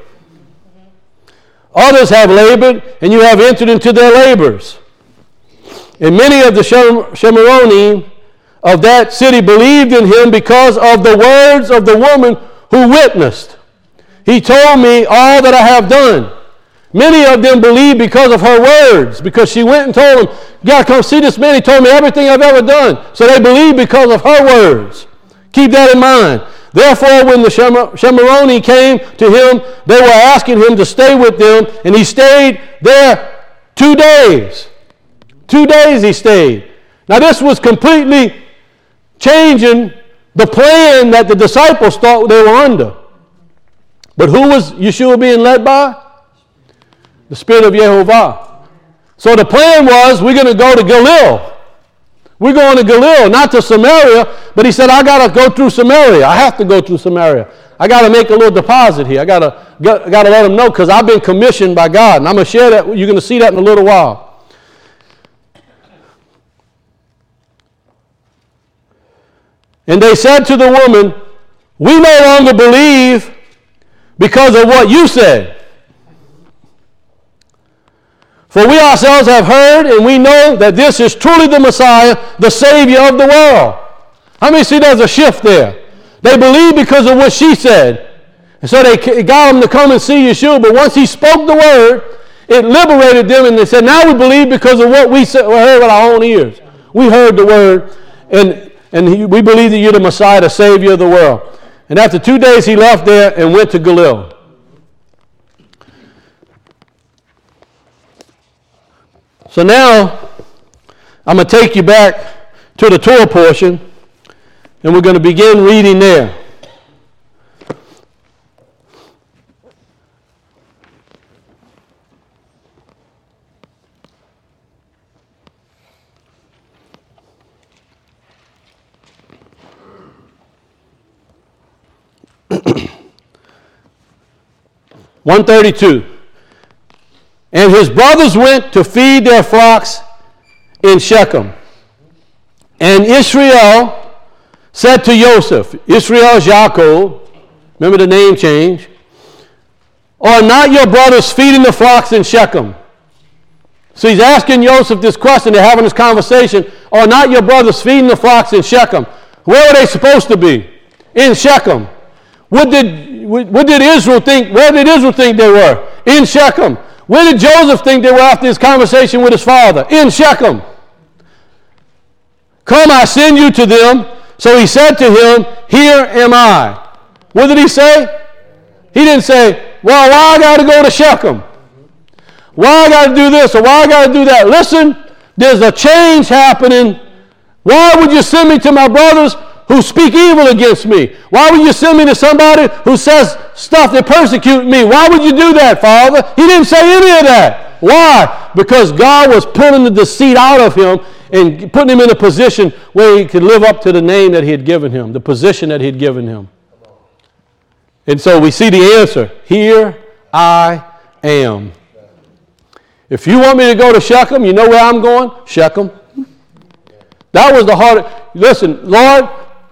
Speaker 1: Others have labored, and you have entered into their labors. And many of the Shemeronim of that city believed in him because of the words of the woman who witnessed. He told me all that I have done. Many of them believed because of her words, because she went and told them, you got to come see this man. He told me everything I've ever done. So they believed because of her words. Keep that in mind. Therefore, when the Shemeroni came to him, they were asking him to stay with them, and he stayed there 2 days. 2 days he stayed. Now this was completely changing the plan that the disciples thought they were under. But who was Yeshua being led by? The Spirit of Yehovah. So the plan was, we're going to go to Galil. We're going to Galil, not to Samaria, but he said, I got to go through Samaria. I have to go through Samaria. I got to make a little deposit here. I got to let them know, because I've been commissioned by God. And I'm going to share that. You're going to see that in a little while. And they said to the woman, we no longer believe because of what you said. For we ourselves have heard, and we know that this is truly the Messiah, the Savior of the world. How many see there's a shift there? They believe because of what she said. And so they got them to come and see Yeshua. But once he spoke the word, it liberated them. And they said, now we believe because of what we heard with our own ears. We heard the word, and we believe that you're the Messiah, the Savior of the world. And after 2 days, he left there and went to Galilee. So now, I'm going to take you back to the Torah portion, and we're going to begin reading there. (132) And his brothers went to feed their flocks in Shechem. And Israel said to Joseph, Israel is Yaakov, remember the name change, are not your brothers feeding the flocks in Shechem? So he's asking Joseph this question, they're having this conversation, are not your brothers feeding the flocks in Shechem? Where were they supposed to be? In Shechem. What did Israel think? Where did Israel think they were? In Shechem. Where did Joseph think they were after his conversation with his father? In Shechem. Come, I send you to them. So he said to him, here am I. What did he say? He didn't say, well, why I got to go to Shechem? Why I got to do this or why I got to do that? Listen, there's a change happening. Why would you send me to my brothers who speak evil against me? Why would you send me to somebody who says stuff that persecute me? Why would you do that, Father? He didn't say any of that. Why? Because God was pulling the deceit out of him and putting him in a position where he could live up to the name that he had given him, the position that he had given him. And so we see the answer. Here I am. If you want me to go to Shechem, you know where I'm going? Shechem. That was the hard. Listen, Lord,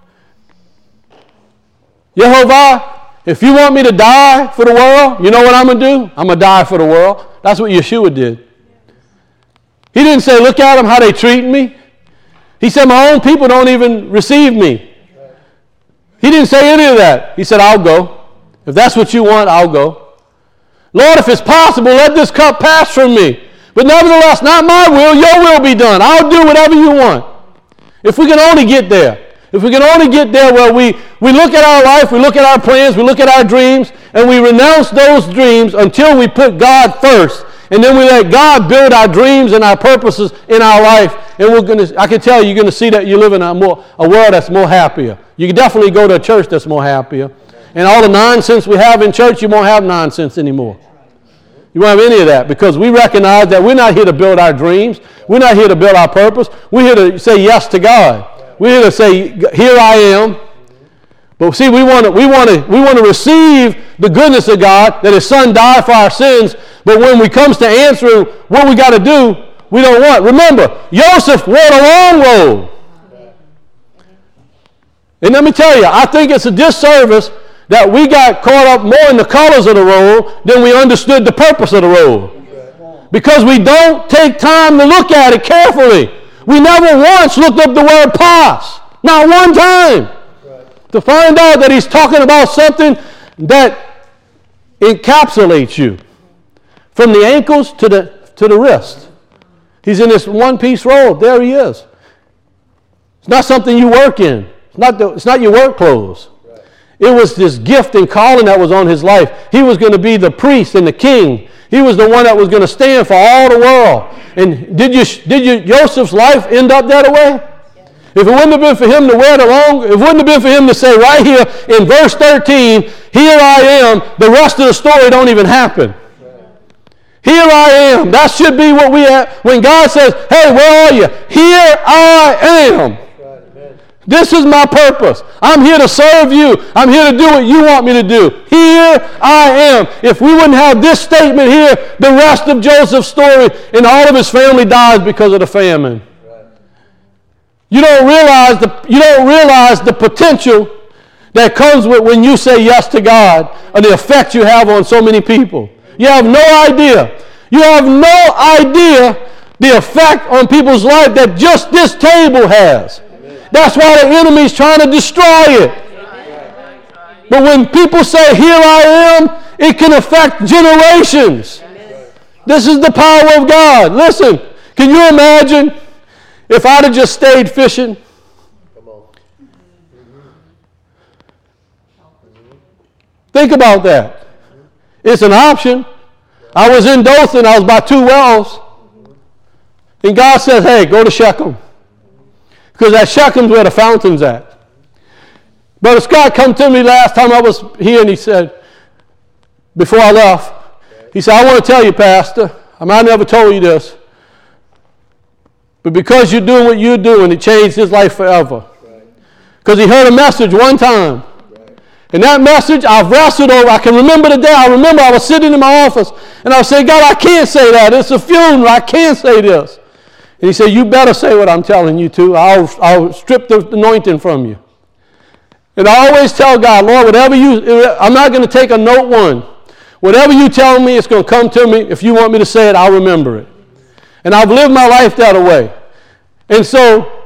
Speaker 1: Yehovah, if you want me to die for the world, you know what I'm going to do? I'm going to die for the world. That's what Yeshua did. He didn't say, look at them, how they treat me. He said, my own people don't even receive me. He didn't say any of that. He said, I'll go. If that's what you want, I'll go. Lord, if it's possible, let this cup pass from me. But nevertheless, not my will, your will be done. I'll do whatever you want. If we can only get there. If we can only get there where we look at our life, we look at our plans, we look at our dreams, and we renounce those dreams until we put God first. And then we let God build our dreams and our purposes in our life. And I can tell you, you're going to see that you live in a world that's more happier. You can definitely go to a church that's more happier. And all the nonsense we have in church, you won't have nonsense anymore. You won't have any of that because we recognize that we're not here to build our dreams. We're not here to build our purpose. We're here to say yes to God. We're here to say, here I am. But see, we want to receive the goodness of God, that his son died for our sins. But when it comes to answering what we got to do, we don't want. Remember, Joseph went a long road. And let me tell you, I think it's a disservice that we got caught up more in the colors of the road than we understood the purpose of the road. Because we don't take time to look at it carefully. We never once looked up the word pas. Not one time. To find out that he's talking about something that encapsulates you. From the ankles to the wrist. He's in this one-piece robe. There he is. It's not something you work in. It's not your work clothes. It was this gift and calling that was on his life. He was going to be the priest and the king. He was the one that was going to stand for all the world. And did Joseph's life end up that way? If it wouldn't have been for him to wear the long, if it wouldn't have been for him to say right here in verse 13, here I am, the rest of the story don't even happen. Here I am. That should be what we have. When God says, hey, where are you? Here I am. This is my purpose. I'm here to serve you. I'm here to do what you want me to do. Here I am. If we wouldn't have this statement here, the rest of Joseph's story and all of his family dies because of the famine. You don't realize the potential that comes with when you say yes to God and the effect you have on so many people. You have no idea. You have no idea the effect on people's life that just this table has. That's why the enemy's trying to destroy it. But when people say, here I am, it can affect generations. This is the power of God. Listen, can you imagine if I'd have just stayed fishing? Think about that. It's an option. I was in Dothan. I was by 2 wells. And God says, hey, go to Shechem. Because at Shechem's where the fountain's at. Brother Scott come to me last time I was here, and he said, before I left, he said, I want to tell you, Pastor, I might have never told you this, but because you're doing what you're doing, it changed his life forever. Because he heard a message one time. And that message I've wrestled over. I can remember the day. I remember I was sitting in my office and I was saying, God, I can't say that. It's a funeral. I can't say this. And he said, you better say what I'm telling you to. I'll strip the anointing from you. And I always tell God, Lord, whatever I'm not going to take a note one. Whatever you tell me, it's going to come to me. If you want me to say it, I'll remember it. And I've lived my life that way. And so,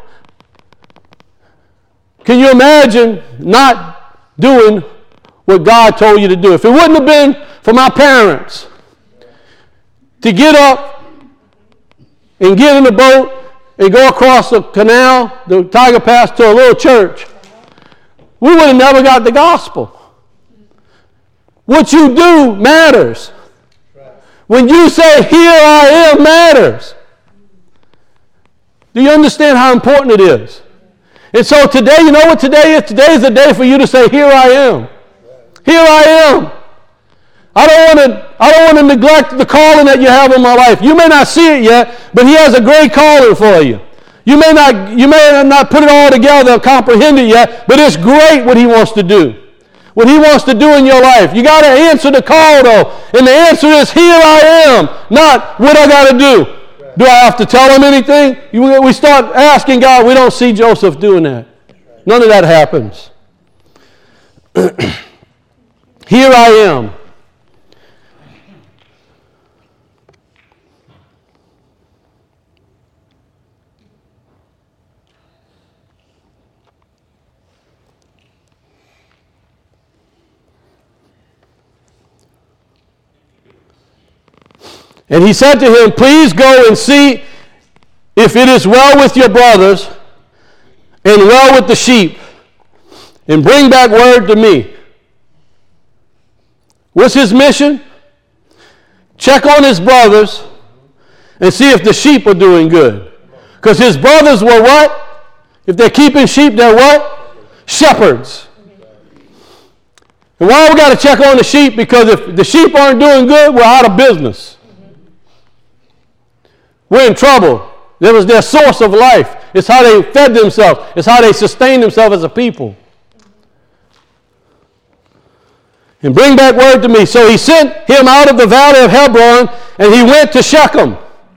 Speaker 1: can you imagine not doing what God told you to do? If it wouldn't have been for my parents to get up and get in the boat and go across the canal, the Tiger Pass, to a little church, we would have never got the gospel. What you do matters. When you say, here I am, matters. Do you understand how important it is? And so today, you know what today is? Today is the day for you to say, here I am. Here I am. I don't want to neglect the calling that you have in my life. You may not see it yet, but he has a great calling for you. You may not put it all together or comprehend it yet, but it's great what he wants to do. What he wants to do in your life. You got to answer the call, though. And the answer is, here I am. Not what I got to do. Do I have to tell him anything? We start asking God. We don't see Joseph doing that. None of that happens. Here I am. And he said to him, please go and see if it is well with your brothers and well with the sheep, and bring back word to me. What's his mission? Check on his brothers and see if the sheep are doing good. Because his brothers were what? If they're keeping sheep, they're what? Shepherds. And why we got to check on the sheep? Because if the sheep aren't doing good, we're out of business. We're in trouble. That was their source of life. It's how they fed themselves. It's how they sustained themselves as a people. And bring back word to me. So he sent him out of the valley of Hebron, and he went to Shechem.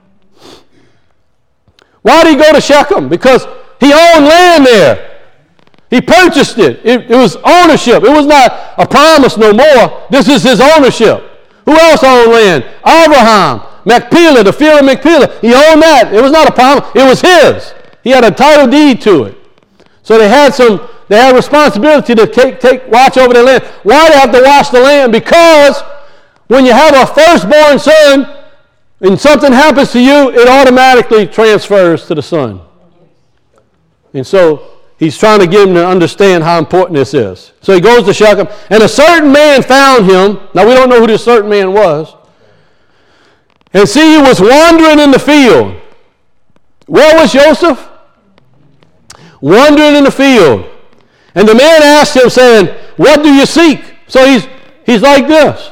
Speaker 1: Why did he go to Shechem? Because he owned land there. He purchased it. It was ownership. It was not a promise no more. This is his ownership. Who else owned land? Abraham. Machpelah, the field of Machpelah. He owned that. It was not a promise. It was his. He had a title deed to it. So they had responsibility to take watch over the land. Why do they have to watch the land? Because when you have a firstborn son and something happens to you, it automatically transfers to the son. And so he's trying to get him to understand how important this is. So he goes to Shechem, and a certain man found him. Now we don't know who this certain man was. And see, he was wandering in the field. Where was Joseph? Wandering in the field. And the man asked him, saying, what do you seek? So he's like this.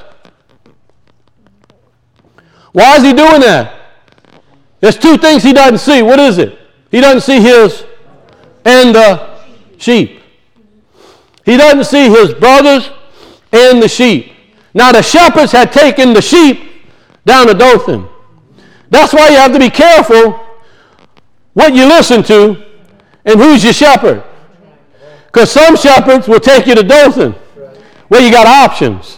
Speaker 1: Why is he doing that? There's two things he doesn't see. What is it? He doesn't see his and the sheep. He doesn't see his brothers and the sheep. Now the shepherds had taken the sheep down to Dothan. That's why you have to be careful what you listen to and who's your shepherd. Because some shepherds will take you to Dothan where you got options.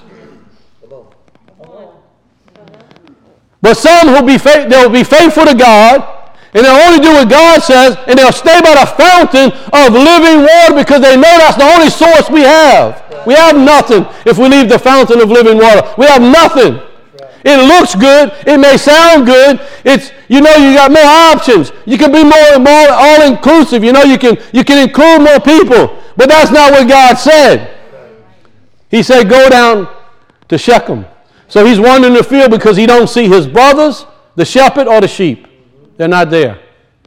Speaker 1: But some they'll be faithful to God, and they'll only do what God says, and they'll stay by the fountain of living water because they know that's the only source we have. We have nothing if we leave the fountain of living water. We have nothing. It looks good. It may sound good. It's, you got more options. You can be more all-inclusive. You can include more people. But that's not what God said. He said, go down to Shechem. So he's wandering the field because he don't see his brothers, the shepherd, or the sheep. They're not there.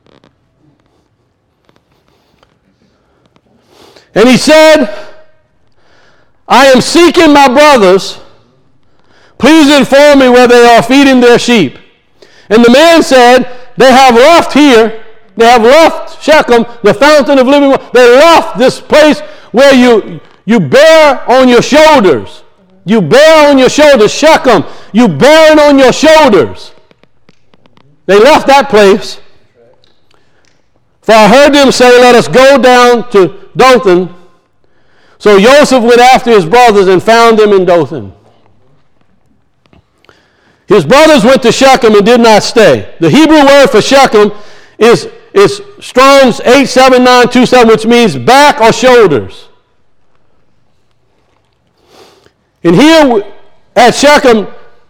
Speaker 1: And he said, I am seeking my brothers. Please inform me where they are feeding their sheep. And the man said, they have left here. They have left Shechem, the fountain of living water. They left this place where you bear on your shoulders. You bear on your shoulders, Shechem. You bear it on your shoulders. They left that place. For I heard them say, let us go down to Dothan. So Joseph went after his brothers and found them in Dothan. His brothers went to Shechem and did not stay. The Hebrew word for Shechem is Strong's 87927, which means back or shoulders. And here at Shechem,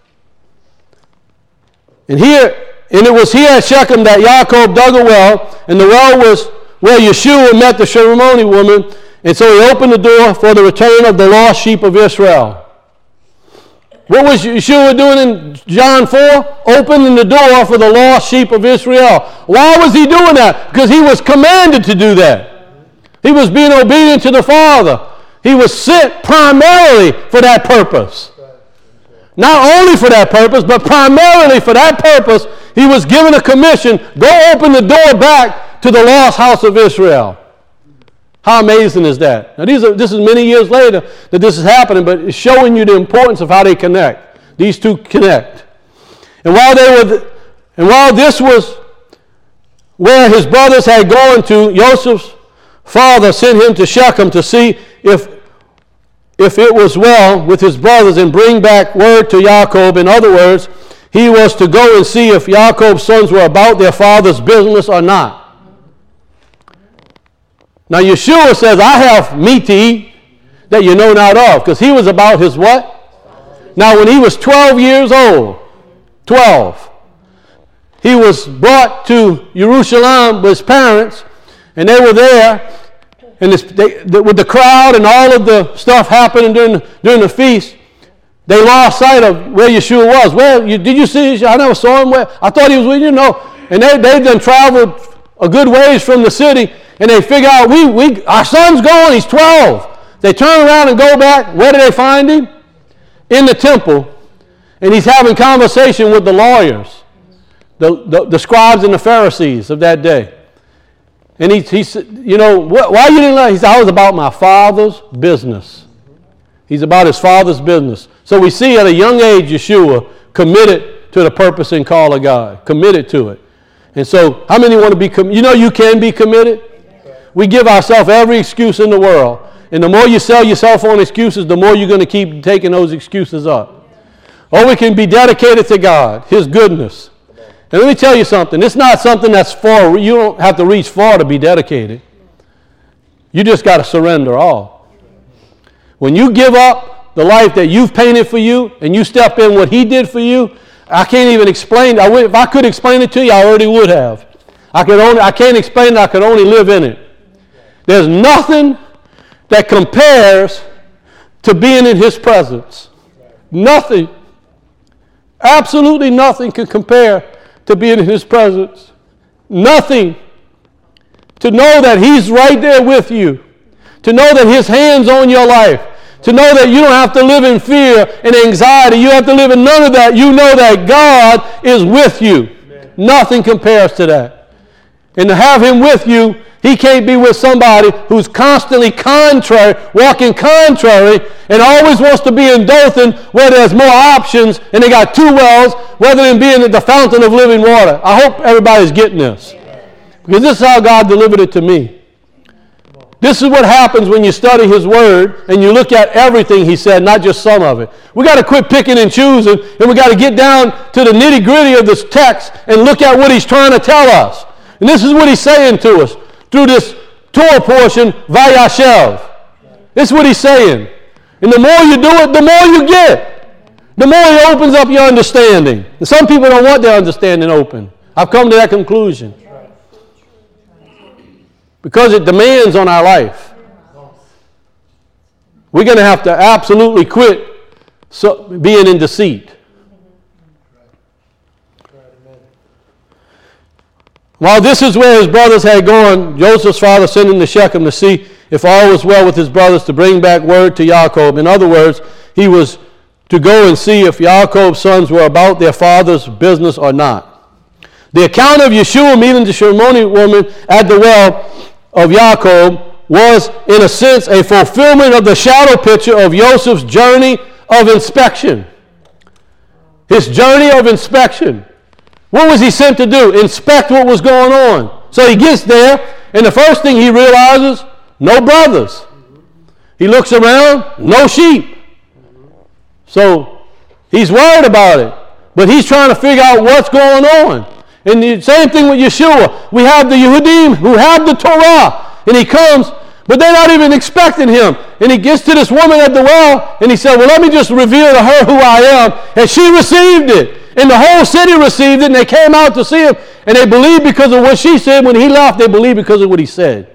Speaker 1: and it was here at Shechem that Yaakov dug a well, and the well was where Yeshua met the Shunammite woman, and so he opened the door for the return of the lost sheep of Israel. What was Yeshua doing in John 4? Opening the door for the lost sheep of Israel. Why was he doing that? Because he was commanded to do that. He was being obedient to the Father. He was sent primarily for that purpose. Not only for that purpose, but primarily for that purpose, he was given a commission, go open the door back to the lost house of Israel. How amazing is that? Now this is many years later that this is happening, but it's showing you the importance of how they connect. These two connect. And while this was where his brothers had gone to, Joseph's father sent him to Shechem to see if it was well with his brothers and bring back word to Yaakov. In other words, he was to go and see if Yaakov's sons were about their father's business or not. Now Yeshua says, I have meat to eat that you know not of, because he was about his what? Now when he was 12 years old, 12, he was brought to Jerusalem with his parents, and they were there, and with the crowd and all of the stuff happening during the feast, they lost sight of where Yeshua was. Where did you see Yeshua? I never saw him. I thought he was with you. No. And they done traveled a good ways from the city, and they figure out, our son's gone, he's 12. They turn around and go back. Where do they find him? In the temple. And he's having conversation with the lawyers, the scribes and the Pharisees of that day. And he said, why you didn't let? He said, I was about my father's business. He's about his father's business. So we see at a young age, Yeshua committed to the purpose and call of God. Committed to it. And so, how many want to be committed? You can be committed. We give ourselves every excuse in the world. And the more you sell yourself on excuses, the more you're going to keep taking those excuses up. Or we can be dedicated to God, His goodness. And let me tell you something. It's not something that's far. You don't have to reach far to be dedicated. You just got to surrender all. When you give up the life that you've painted for you and you step in what He did for you, I can't even explain. If I could explain it to you, I already would have. I can't explain it. I could only live in it. There's nothing that compares to being in His presence. Nothing. Absolutely nothing can compare to being in His presence. Nothing. To know that He's right there with you. To know that His hand's on your life. To know that you don't have to live in fear and anxiety. You have to live in none of that. You know that God is with you. Amen. Nothing compares to that. And to have Him with you, He can't be with somebody who's constantly contrary, walking contrary, and always wants to be in Dothan where there's more options and they got two wells rather than being at the fountain of living water. I hope everybody's getting this. Because this is how God delivered it to me. This is what happens when you study His Word and you look at everything He said, not just some of it. We got to quit picking and choosing, and we got to get down to the nitty-gritty of this text and look at what He's trying to tell us. And this is what He's saying to us through this Torah portion, Vayashev. This is what He's saying. And the more you do it, the more you get. the more he opens up your understanding. And some people don't want their understanding open. I've come to that conclusion. Because it demands on our life. We're going to have to absolutely quit being in deceit. While this is where his brothers had gone, Joseph's father sent him to Shechem to see if all was well with his brothers, to bring back word to Yaakov. In other words, he was to go and see if Yaakov's sons were about their father's business or not. The account of Yeshua meeting the Shunammite woman at the well of Yaakov was, in a sense, a fulfillment of the shadow picture of Joseph's journey of inspection. His journey of inspection. What was he sent to do? Inspect what was going on. So he gets there, and the first thing he realizes, no brothers. He looks around, no sheep. So he's worried about it. But he's trying to figure out what's going on. And the same thing with Yeshua. We have the Yehudim who have the Torah. And he comes, but they're not even expecting him. And he gets to this woman at the well, and he said, well, let me just reveal to her who I am. And she received it. And the whole city received it, and they came out to see him. And they believed because of what she said. When he left, they believed because of what he said.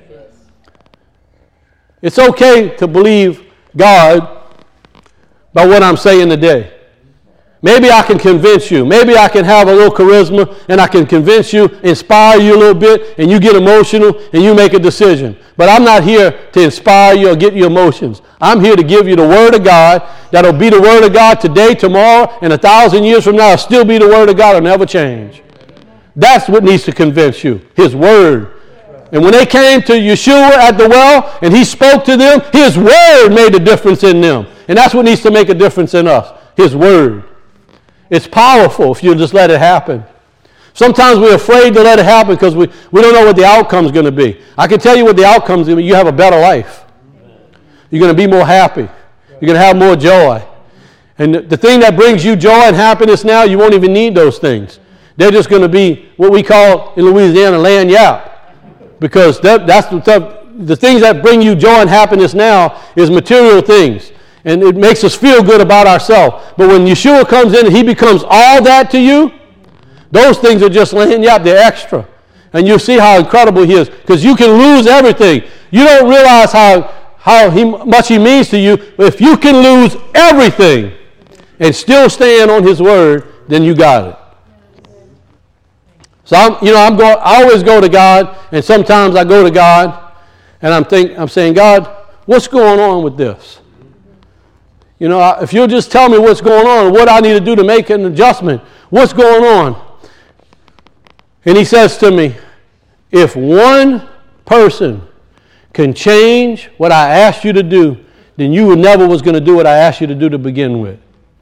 Speaker 1: It's okay to believe God by what I'm saying today. Maybe I can convince you. Maybe I can have a little charisma and I can convince you, inspire you a little bit, and you get emotional and you make a decision. But I'm not here to inspire you or get you emotions. I'm here to give you the Word of God. That'll be the Word of God today, tomorrow, and 1,000 years from now. It'll still be the Word of God. It'll never change. That's what needs to convince you. His Word. And when they came to Yeshua at the well and he spoke to them, his Word made a difference in them. And that's what needs to make a difference in us. His Word. It's powerful if you just let it happen. Sometimes we're afraid to let it happen because we don't know what the outcome is going to be. I can tell you what the outcome is going to be. You have a better life. You're going to be more happy. You're going to have more joy. And the thing that brings you joy and happiness now, you won't even need those things. They're just going to be what we call in Louisiana land yap. Because that's the things that bring you joy and happiness now is material things. And it makes us feel good about ourselves. But when Yeshua comes in and he becomes all that to you, those things are just laying you up. They're extra. And you see how incredible he is. Because you can lose everything. You don't realize how much he means to you. But if you can lose everything and still stand on his word, then you got it. So I always go to God, and sometimes I go to God, and I'm saying, God, what's going on with this? You know, if you'll just tell me what's going on, what I need to do to make an adjustment, what's going on? And he says to me, if one person can change what I asked you to do, then you never was going to do what I asked you to do to begin with.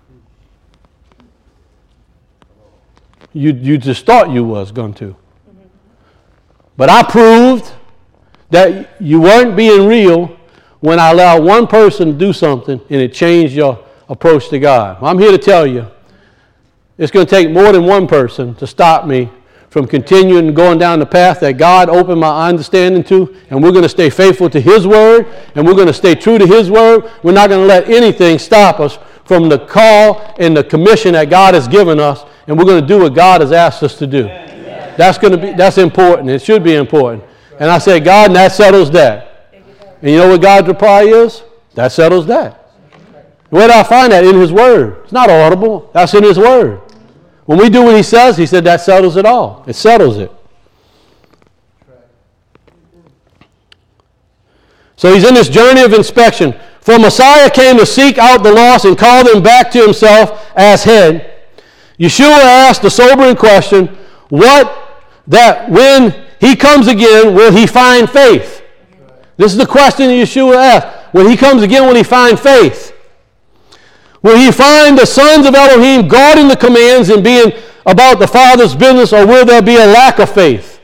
Speaker 1: You just thought you was going to. But I proved that you weren't being real when I allowed one person to do something and it changed your approach to God. I'm here to tell you, it's going to take more than one person to stop me from continuing going down the path that God opened my understanding to, and we're going to stay faithful to his word, and we're going to stay true to his word. We're not going to let anything stop us from the call and the commission that God has given us, and we're going to do what God has asked us to do. Amen. That's important. It should be important. And I said, God, and that settles that. And you know what God's reply is? That settles that. Where do I find that? In his word. It's not audible. That's in his word. When we do what he says, he said that settles it all. It settles it. So he's in this journey of inspection. For Messiah came to seek out the lost and call them back to himself as head. Yeshua asked the sobering question, that when he comes again, will he find faith? This is the question that Yeshua asked. When he comes again, will he find faith? Will he find the sons of Elohim guarding the commands and being about the Father's business, or will there be a lack of faith?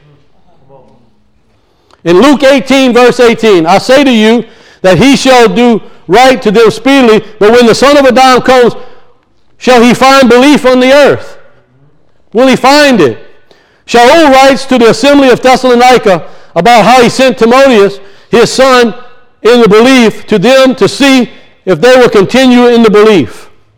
Speaker 1: In Luke 18, verse 18, I say to you that he shall do right to them speedily, but when the Son of Adam comes, shall he find belief on the earth? Will he find it? Shaul writes to the assembly of Thessalonica about how he sent Timotheus, his son, in the belief to them to see if they will continue in the belief.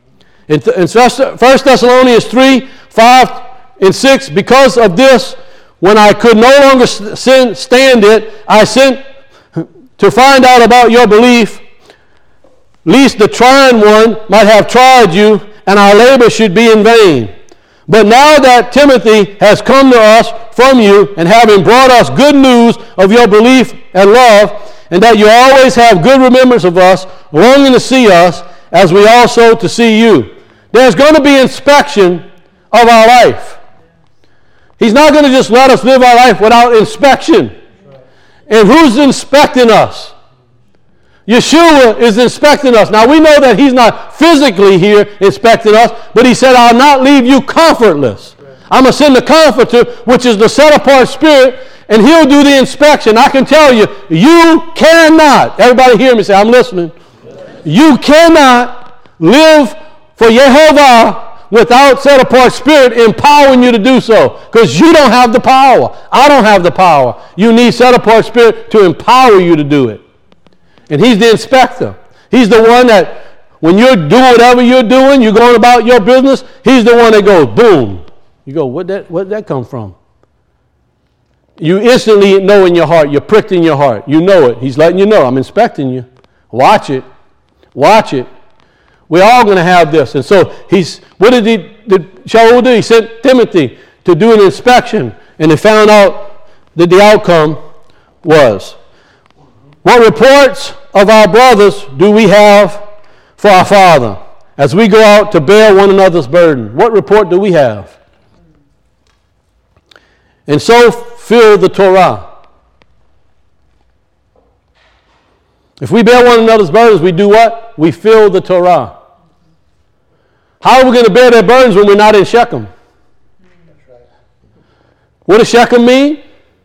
Speaker 1: In 1 Thessalonians 3, 5, and 6, because of this, when I could no longer stand it, I sent to find out about your belief, lest the trying one might have tried you, and our labor should be in vain. But now that Timothy has come to us from you, and having brought us good news of your belief and love, and that you always have good remembrance of us, longing to see us, as we also to see you. There's going to be inspection of our life. He's not going to just let us live our life without inspection. And who's inspecting us? Yeshua is inspecting us. Now we know that he's not physically here inspecting us, but he said, I'll not leave you comfortless. I'm going to send the Comforter, which is the set-apart Spirit, and he'll do the inspection. I can tell you, you cannot, everybody hear me say, I'm listening. You cannot live for Yehovah without set-apart Spirit empowering you to do so, because you don't have the power. I don't have the power. You need set-apart Spirit to empower you to do it. And he's the inspector. He's the one that when you're doing whatever you're doing, you're going about your business, he's the one that goes, boom. You go, where'd that come from? You instantly know in your heart. You're pricked in your heart. You know it. He's letting you know, I'm inspecting you. Watch it. Watch it. We're all going to have this. And so what did Shaul do? He sent Timothy to do an inspection, and they found out that the outcome was. What reports of our brothers do we have for our Father as we go out to bear one another's burden? What report do we have? And so fill the Torah. If we bear one another's burdens, we do what? We fill the Torah. How are we going to bear their burdens when we're not in Shechem? That's right. What does Shechem mean?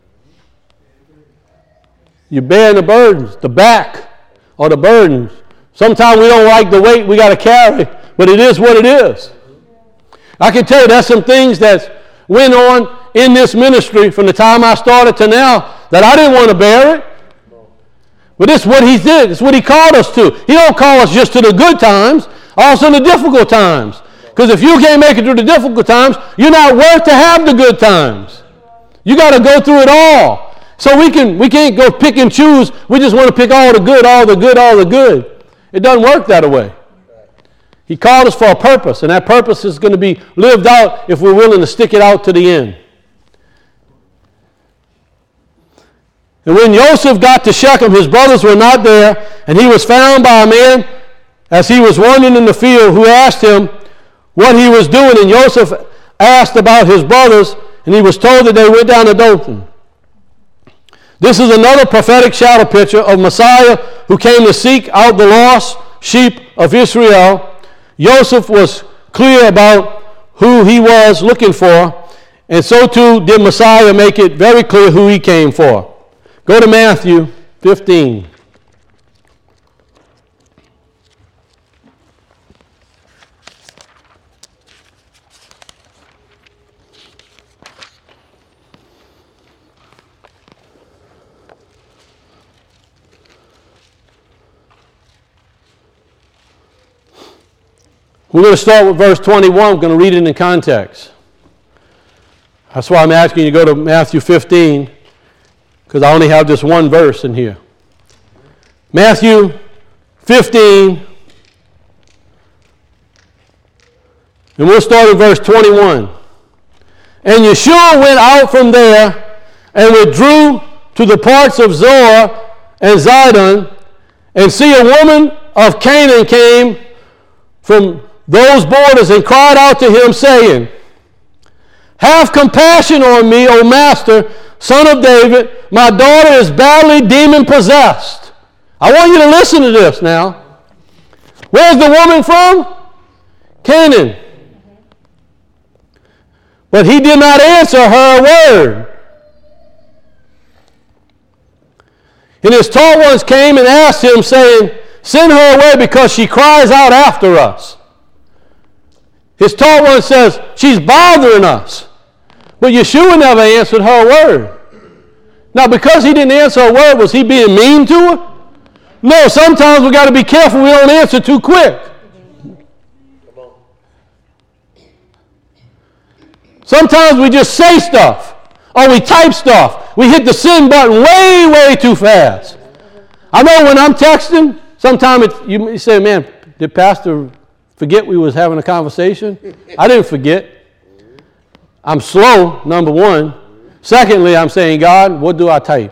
Speaker 1: You're bearing the burdens, the back or the burdens. Sometimes we don't like the weight we got to carry, but it is what it is. I can tell you there's some things that went on in this ministry from the time I started to now that I didn't want to bear it. But it's what he did. It's what he called us to. He don't call us just to the good times, also the difficult times. Because if you can't make it through the difficult times, you're not worth to have the good times. You got to go through it all. So we can't go pick and choose. We just want to pick all the good, all the good, all the good. It doesn't work that way. He called us for a purpose, and that purpose is going to be lived out if we're willing to stick it out to the end. And when Joseph got to Shechem, his brothers were not there, and he was found by a man as he was wandering in the field who asked him what he was doing. And Joseph asked about his brothers, and he was told that they went down to Dothan. This is another prophetic shadow picture of Messiah who came to seek out the lost sheep of Israel. Joseph was clear about who he was looking for, and so too did Messiah make it very clear who he came for. Go to Matthew 15. We're going to start with verse 21. We're going to read it in context. That's why I'm asking you to go to Matthew 15, because I only have this one verse in here. Matthew 15, and we'll start in verse 21. And Yeshua went out from there and withdrew to the parts of Zoar and Zidon, and see a woman of Canaan came from those borders and cried out to him, saying, have compassion on me, O Master, Son of David. My daughter is badly demon-possessed. I want you to listen to this now. Where's the woman from? Canaan. But he did not answer her a word. And his taught ones came and asked him, saying, send her away, because she cries out after us. His taught one says, she's bothering us. But Yeshua never answered her a word. Now, because he didn't answer a word, was he being mean to her? No, sometimes we got to be careful we don't answer too quick. Sometimes we just say stuff, or we type stuff. We hit the send button way, way too fast. I know when I'm texting, sometimes you say, man, did Pastor forget we was having a conversation? I didn't forget. I'm slow, number one. Secondly, I'm saying, God, what do I type?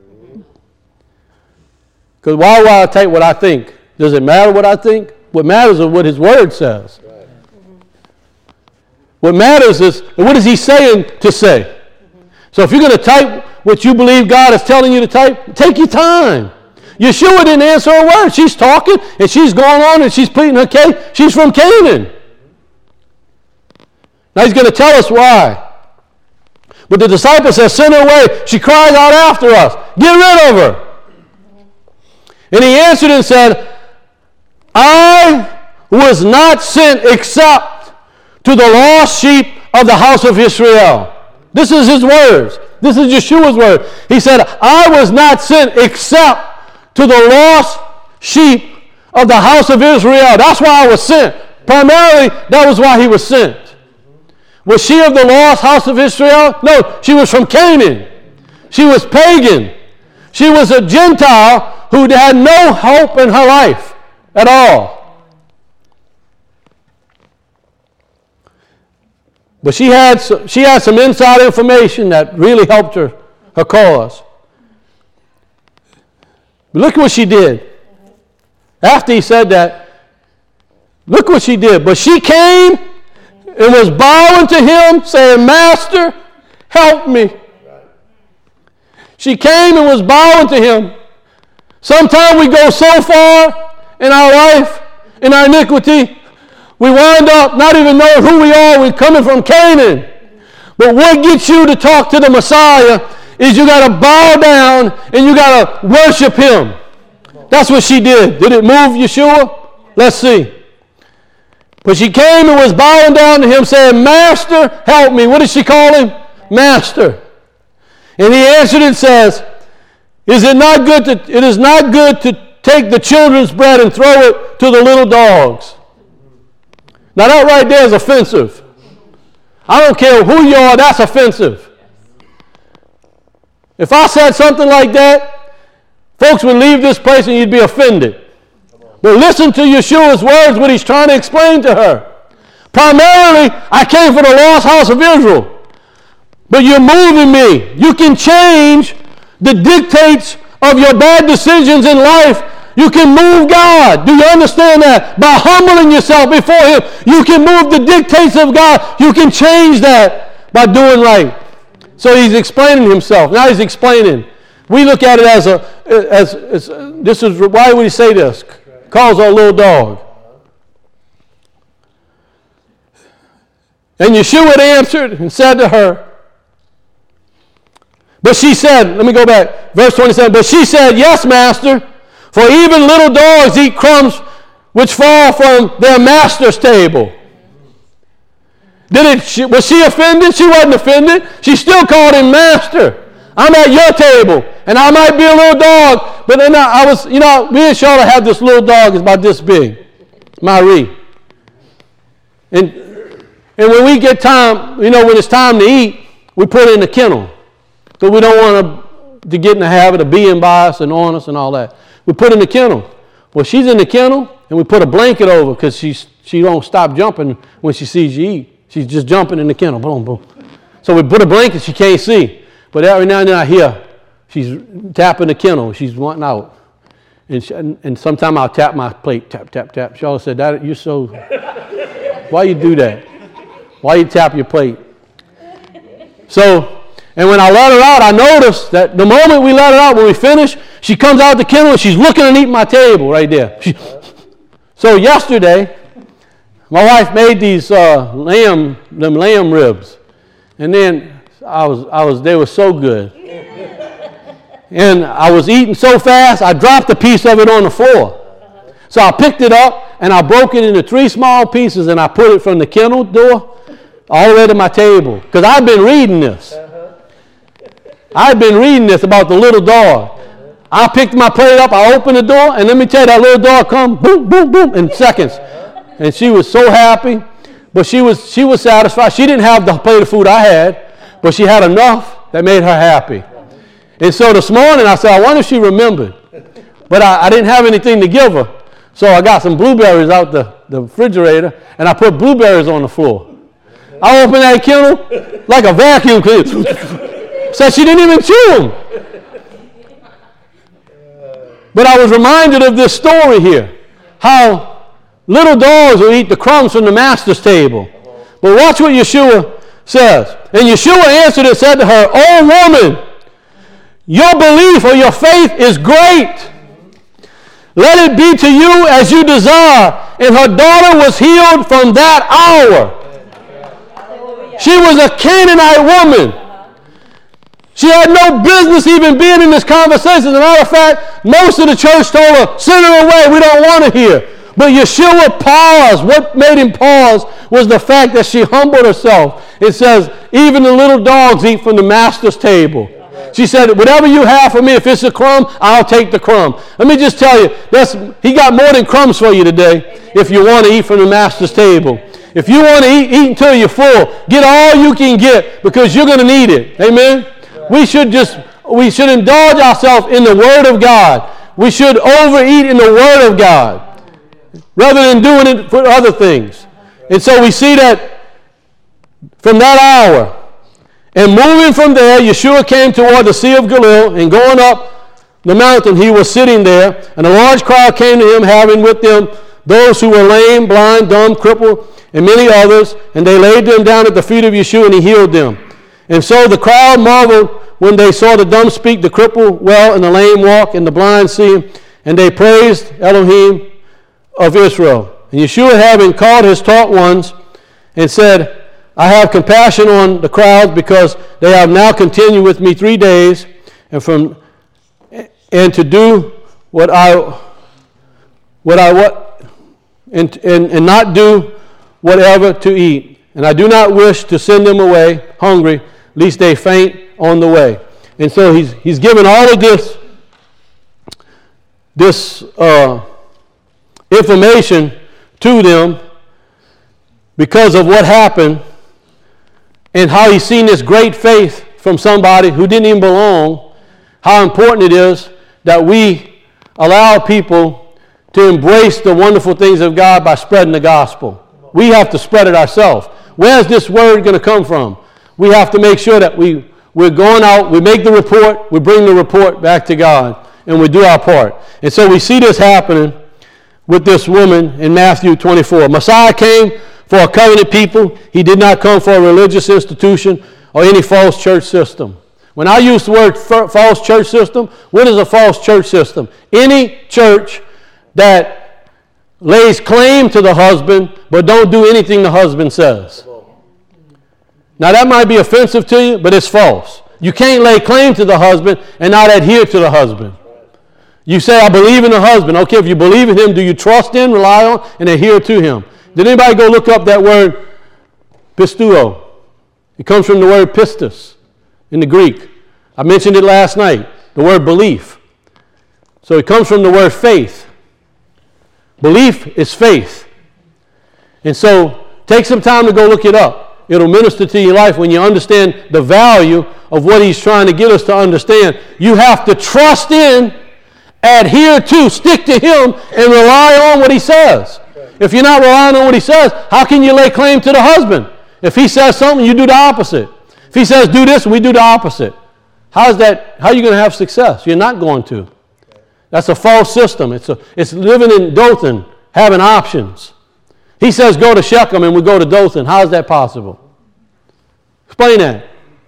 Speaker 1: Because why would I type what I think? Does it matter what I think? What matters is what His Word says. What matters is, what is He saying to say? So if you're going to type what you believe God is telling you to type, take your time. Yeshua didn't answer a word. She's talking, and she's going on, and she's pleading her case. She's from Canaan. Now He's going to tell us why. But the disciple says, send her away. She cries out after us. Get rid of her. And He answered and said, I was not sent except to the lost sheep of the house of Israel. This is His words. This is Yeshua's word. He said, I was not sent except to the lost sheep of the house of Israel. That's why I was sent. Primarily, that was why He was sent. Was she of the lost house of Israel? No, she was from Canaan. She was pagan. She was a Gentile who had no hope in her life at all. But she had some inside information that really helped her cause. But look what she did. After He said that, look what she did. But she came and was bowing to Him, saying, Master, help me. She came and was bowing to Him. Sometimes we go so far in our life, in our iniquity, we wind up not even knowing who we are. We're coming from Canaan. But what gets you to talk to the Messiah is you got to bow down and you got to worship Him. That's what she did. Did it move Yeshua? Let's see. But she came and was bowing down to Him, saying, Master, help me. What did she call Him? Master. And He answered and says, it is not good to take the children's bread and throw it to the little dogs. Now that right there is offensive. I don't care who you are, that's offensive. If I said something like that, folks would leave this place and you'd be offended. But listen to Yeshua's words, what He's trying to explain to her. Primarily, I came for the lost house of Israel. But you're moving me. You can change the dictates of your bad decisions in life. You can move God. Do you understand that? By humbling yourself before Him, you can move the dictates of God. You can change that by doing right. So He's explaining Himself. Now He's explaining. We look at it as this is, why would He say this? Calls her a little dog. And Yeshua answered and said to her, but she said, let me go back, verse 27, but she said, yes, Master, for even little dogs eat crumbs which fall from their master's table. Was she offended? She wasn't offended. She still called Him Master. I'm at your table, and I might be a little dog, but then I was, me and Charlotte have this little dog. It's about this big, Marie. And when we get time, when it's time to eat, we put her in the kennel. Because we don't want her to get in the habit of being by us and on us and all that. We put her in the kennel. Well, she's in the kennel, and we put a blanket over because she don't stop jumping when she sees you eat. She's just jumping in the kennel, boom, boom. So we put a blanket she can't see. But every now and then I hear she's tapping the kennel. She's wanting out. And sometimes I'll tap my plate, tap, tap, tap. Charlotte said, "That you're so, why you do that? Why you tap your plate?" So, and when I let her out, I noticed that the moment we let her out, when we finish, she comes out the kennel and she's looking underneath my table right there. So yesterday, my wife made these lamb ribs, and then they were so good. And I was eating so fast, I dropped a piece of it on the floor. So I picked it up and I broke it into 3 small pieces and I put it from the kennel door all the way to my table. Because I've been reading this. I've been reading this about the little dog. I picked my plate up, I opened the door, and let me tell you, that little dog come boom, boom, boom in seconds. And she was so happy. But she was satisfied. She didn't have the plate of food I had, but she had enough that made her happy. And so this morning I said, I wonder if she remembered. But I didn't have anything to give her. So I got some blueberries out the refrigerator, and I put blueberries on the floor. I opened that kennel like a vacuum cleaner. So she didn't even chew them. But I was reminded of this story here, how little dogs will eat the crumbs from the master's table. But watch what Yeshua says. And Yeshua answered and said to her, "O woman, your belief or your faith is great. Let it be to you as you desire." And her daughter was healed from that hour. She was a Canaanite woman. She had no business even being in this conversation. As a matter of fact, most of the church told her, "Send her away, we don't want her here." But Yeshua paused. What made him pause was the fact that she humbled herself. It says, even the little dogs eat from the master's table. She said, "Whatever you have for me, if it's a crumb, I'll take the crumb." Let me just tell you, he got more than crumbs for you today if you want to eat from the master's table. If you want to eat until you're full, get all you can get because you're going to need it. Amen? We should indulge ourselves in the Word of God. We should overeat in the Word of God rather than doing it for other things. And so we see that from that hour. And moving from there, Yeshua came toward the Sea of Galilee, and going up the mountain, he was sitting there, and a large crowd came to him, having with them those who were lame, blind, dumb, crippled, and many others, and they laid them down at the feet of Yeshua, and he healed them. And so the crowd marveled when they saw the dumb speak, the crippled well, and the lame walk, and the blind see, and they praised Elohim of Israel. And Yeshua, having called his taught ones, and said, "I have compassion on the crowds, because they have now continued with me 3 days, and to do and not do whatever to eat. And I do not wish to send them away hungry, lest they faint on the way." And so he's given all of this information to them because of what happened, and how he's seen this great faith from somebody who didn't even belong, how important it is that we allow people to embrace the wonderful things of God by spreading the gospel. We have to spread it ourselves. Where's this word going to come from? We have to make sure that we're going out, we make the report, we bring the report back to God, and we do our part. And so we see this happening with this woman in Matthew 24. Messiah came for a covenant people. He did not come for a religious institution or any false church system. When I use the word false church system, what is a false church system? Any church that lays claim to the husband but don't do anything the husband says. Now that might be offensive to you, but it's false. You can't lay claim to the husband and not adhere to the husband. You say, "I believe in the husband." Okay, if you believe in him, do you trust him, rely on, and adhere to him? Did anybody go look up that word pistuo? It comes from the word pistis in the Greek. I mentioned it last night, the word belief. So it comes from the word faith. Belief is faith. And so take some time to go look it up. It'll minister to your life when you understand the value of what he's trying to get us to understand. You have to trust in, adhere to, stick to him, and rely on what he says. If you're not relying on what he says, how can you lay claim to the husband? If he says something, you do the opposite. If he says do this, we do the opposite. How are you going to have success? You're not going to. That's a false system. It's living in Dothan, having options. He says go to Shechem and we go to Dothan. How is that possible? Explain that.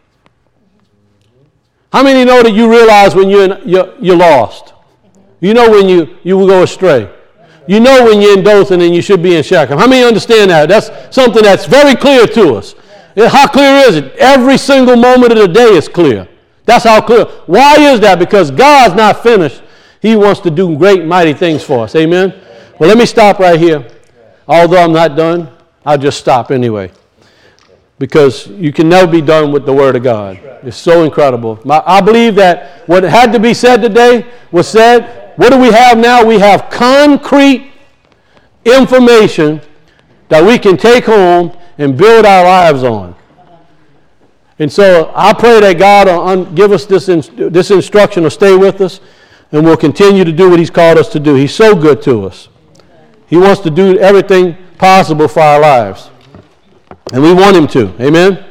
Speaker 1: How many know that you realize when you're lost? You know when you will go astray. You know when you're in Dothan and you should be in Shechem. How many understand that? That's something that's very clear to us. How clear is it? Every single moment of the day is clear. That's how clear. Why is that? Because God's not finished. He wants to do great, mighty things for us. Amen? Well, let me stop right here. Although I'm not done, I'll just stop anyway. Because you can never be done with the Word of God. It's so incredible. I believe that what had to be said today was said. What do we have now? We have concrete information that we can take home and build our lives on. And so I pray that God will give us this instruction to stay with us, and we'll continue to do what he's called us to do. He's so good to us. He wants to do everything possible for our lives. And we want him to. Amen?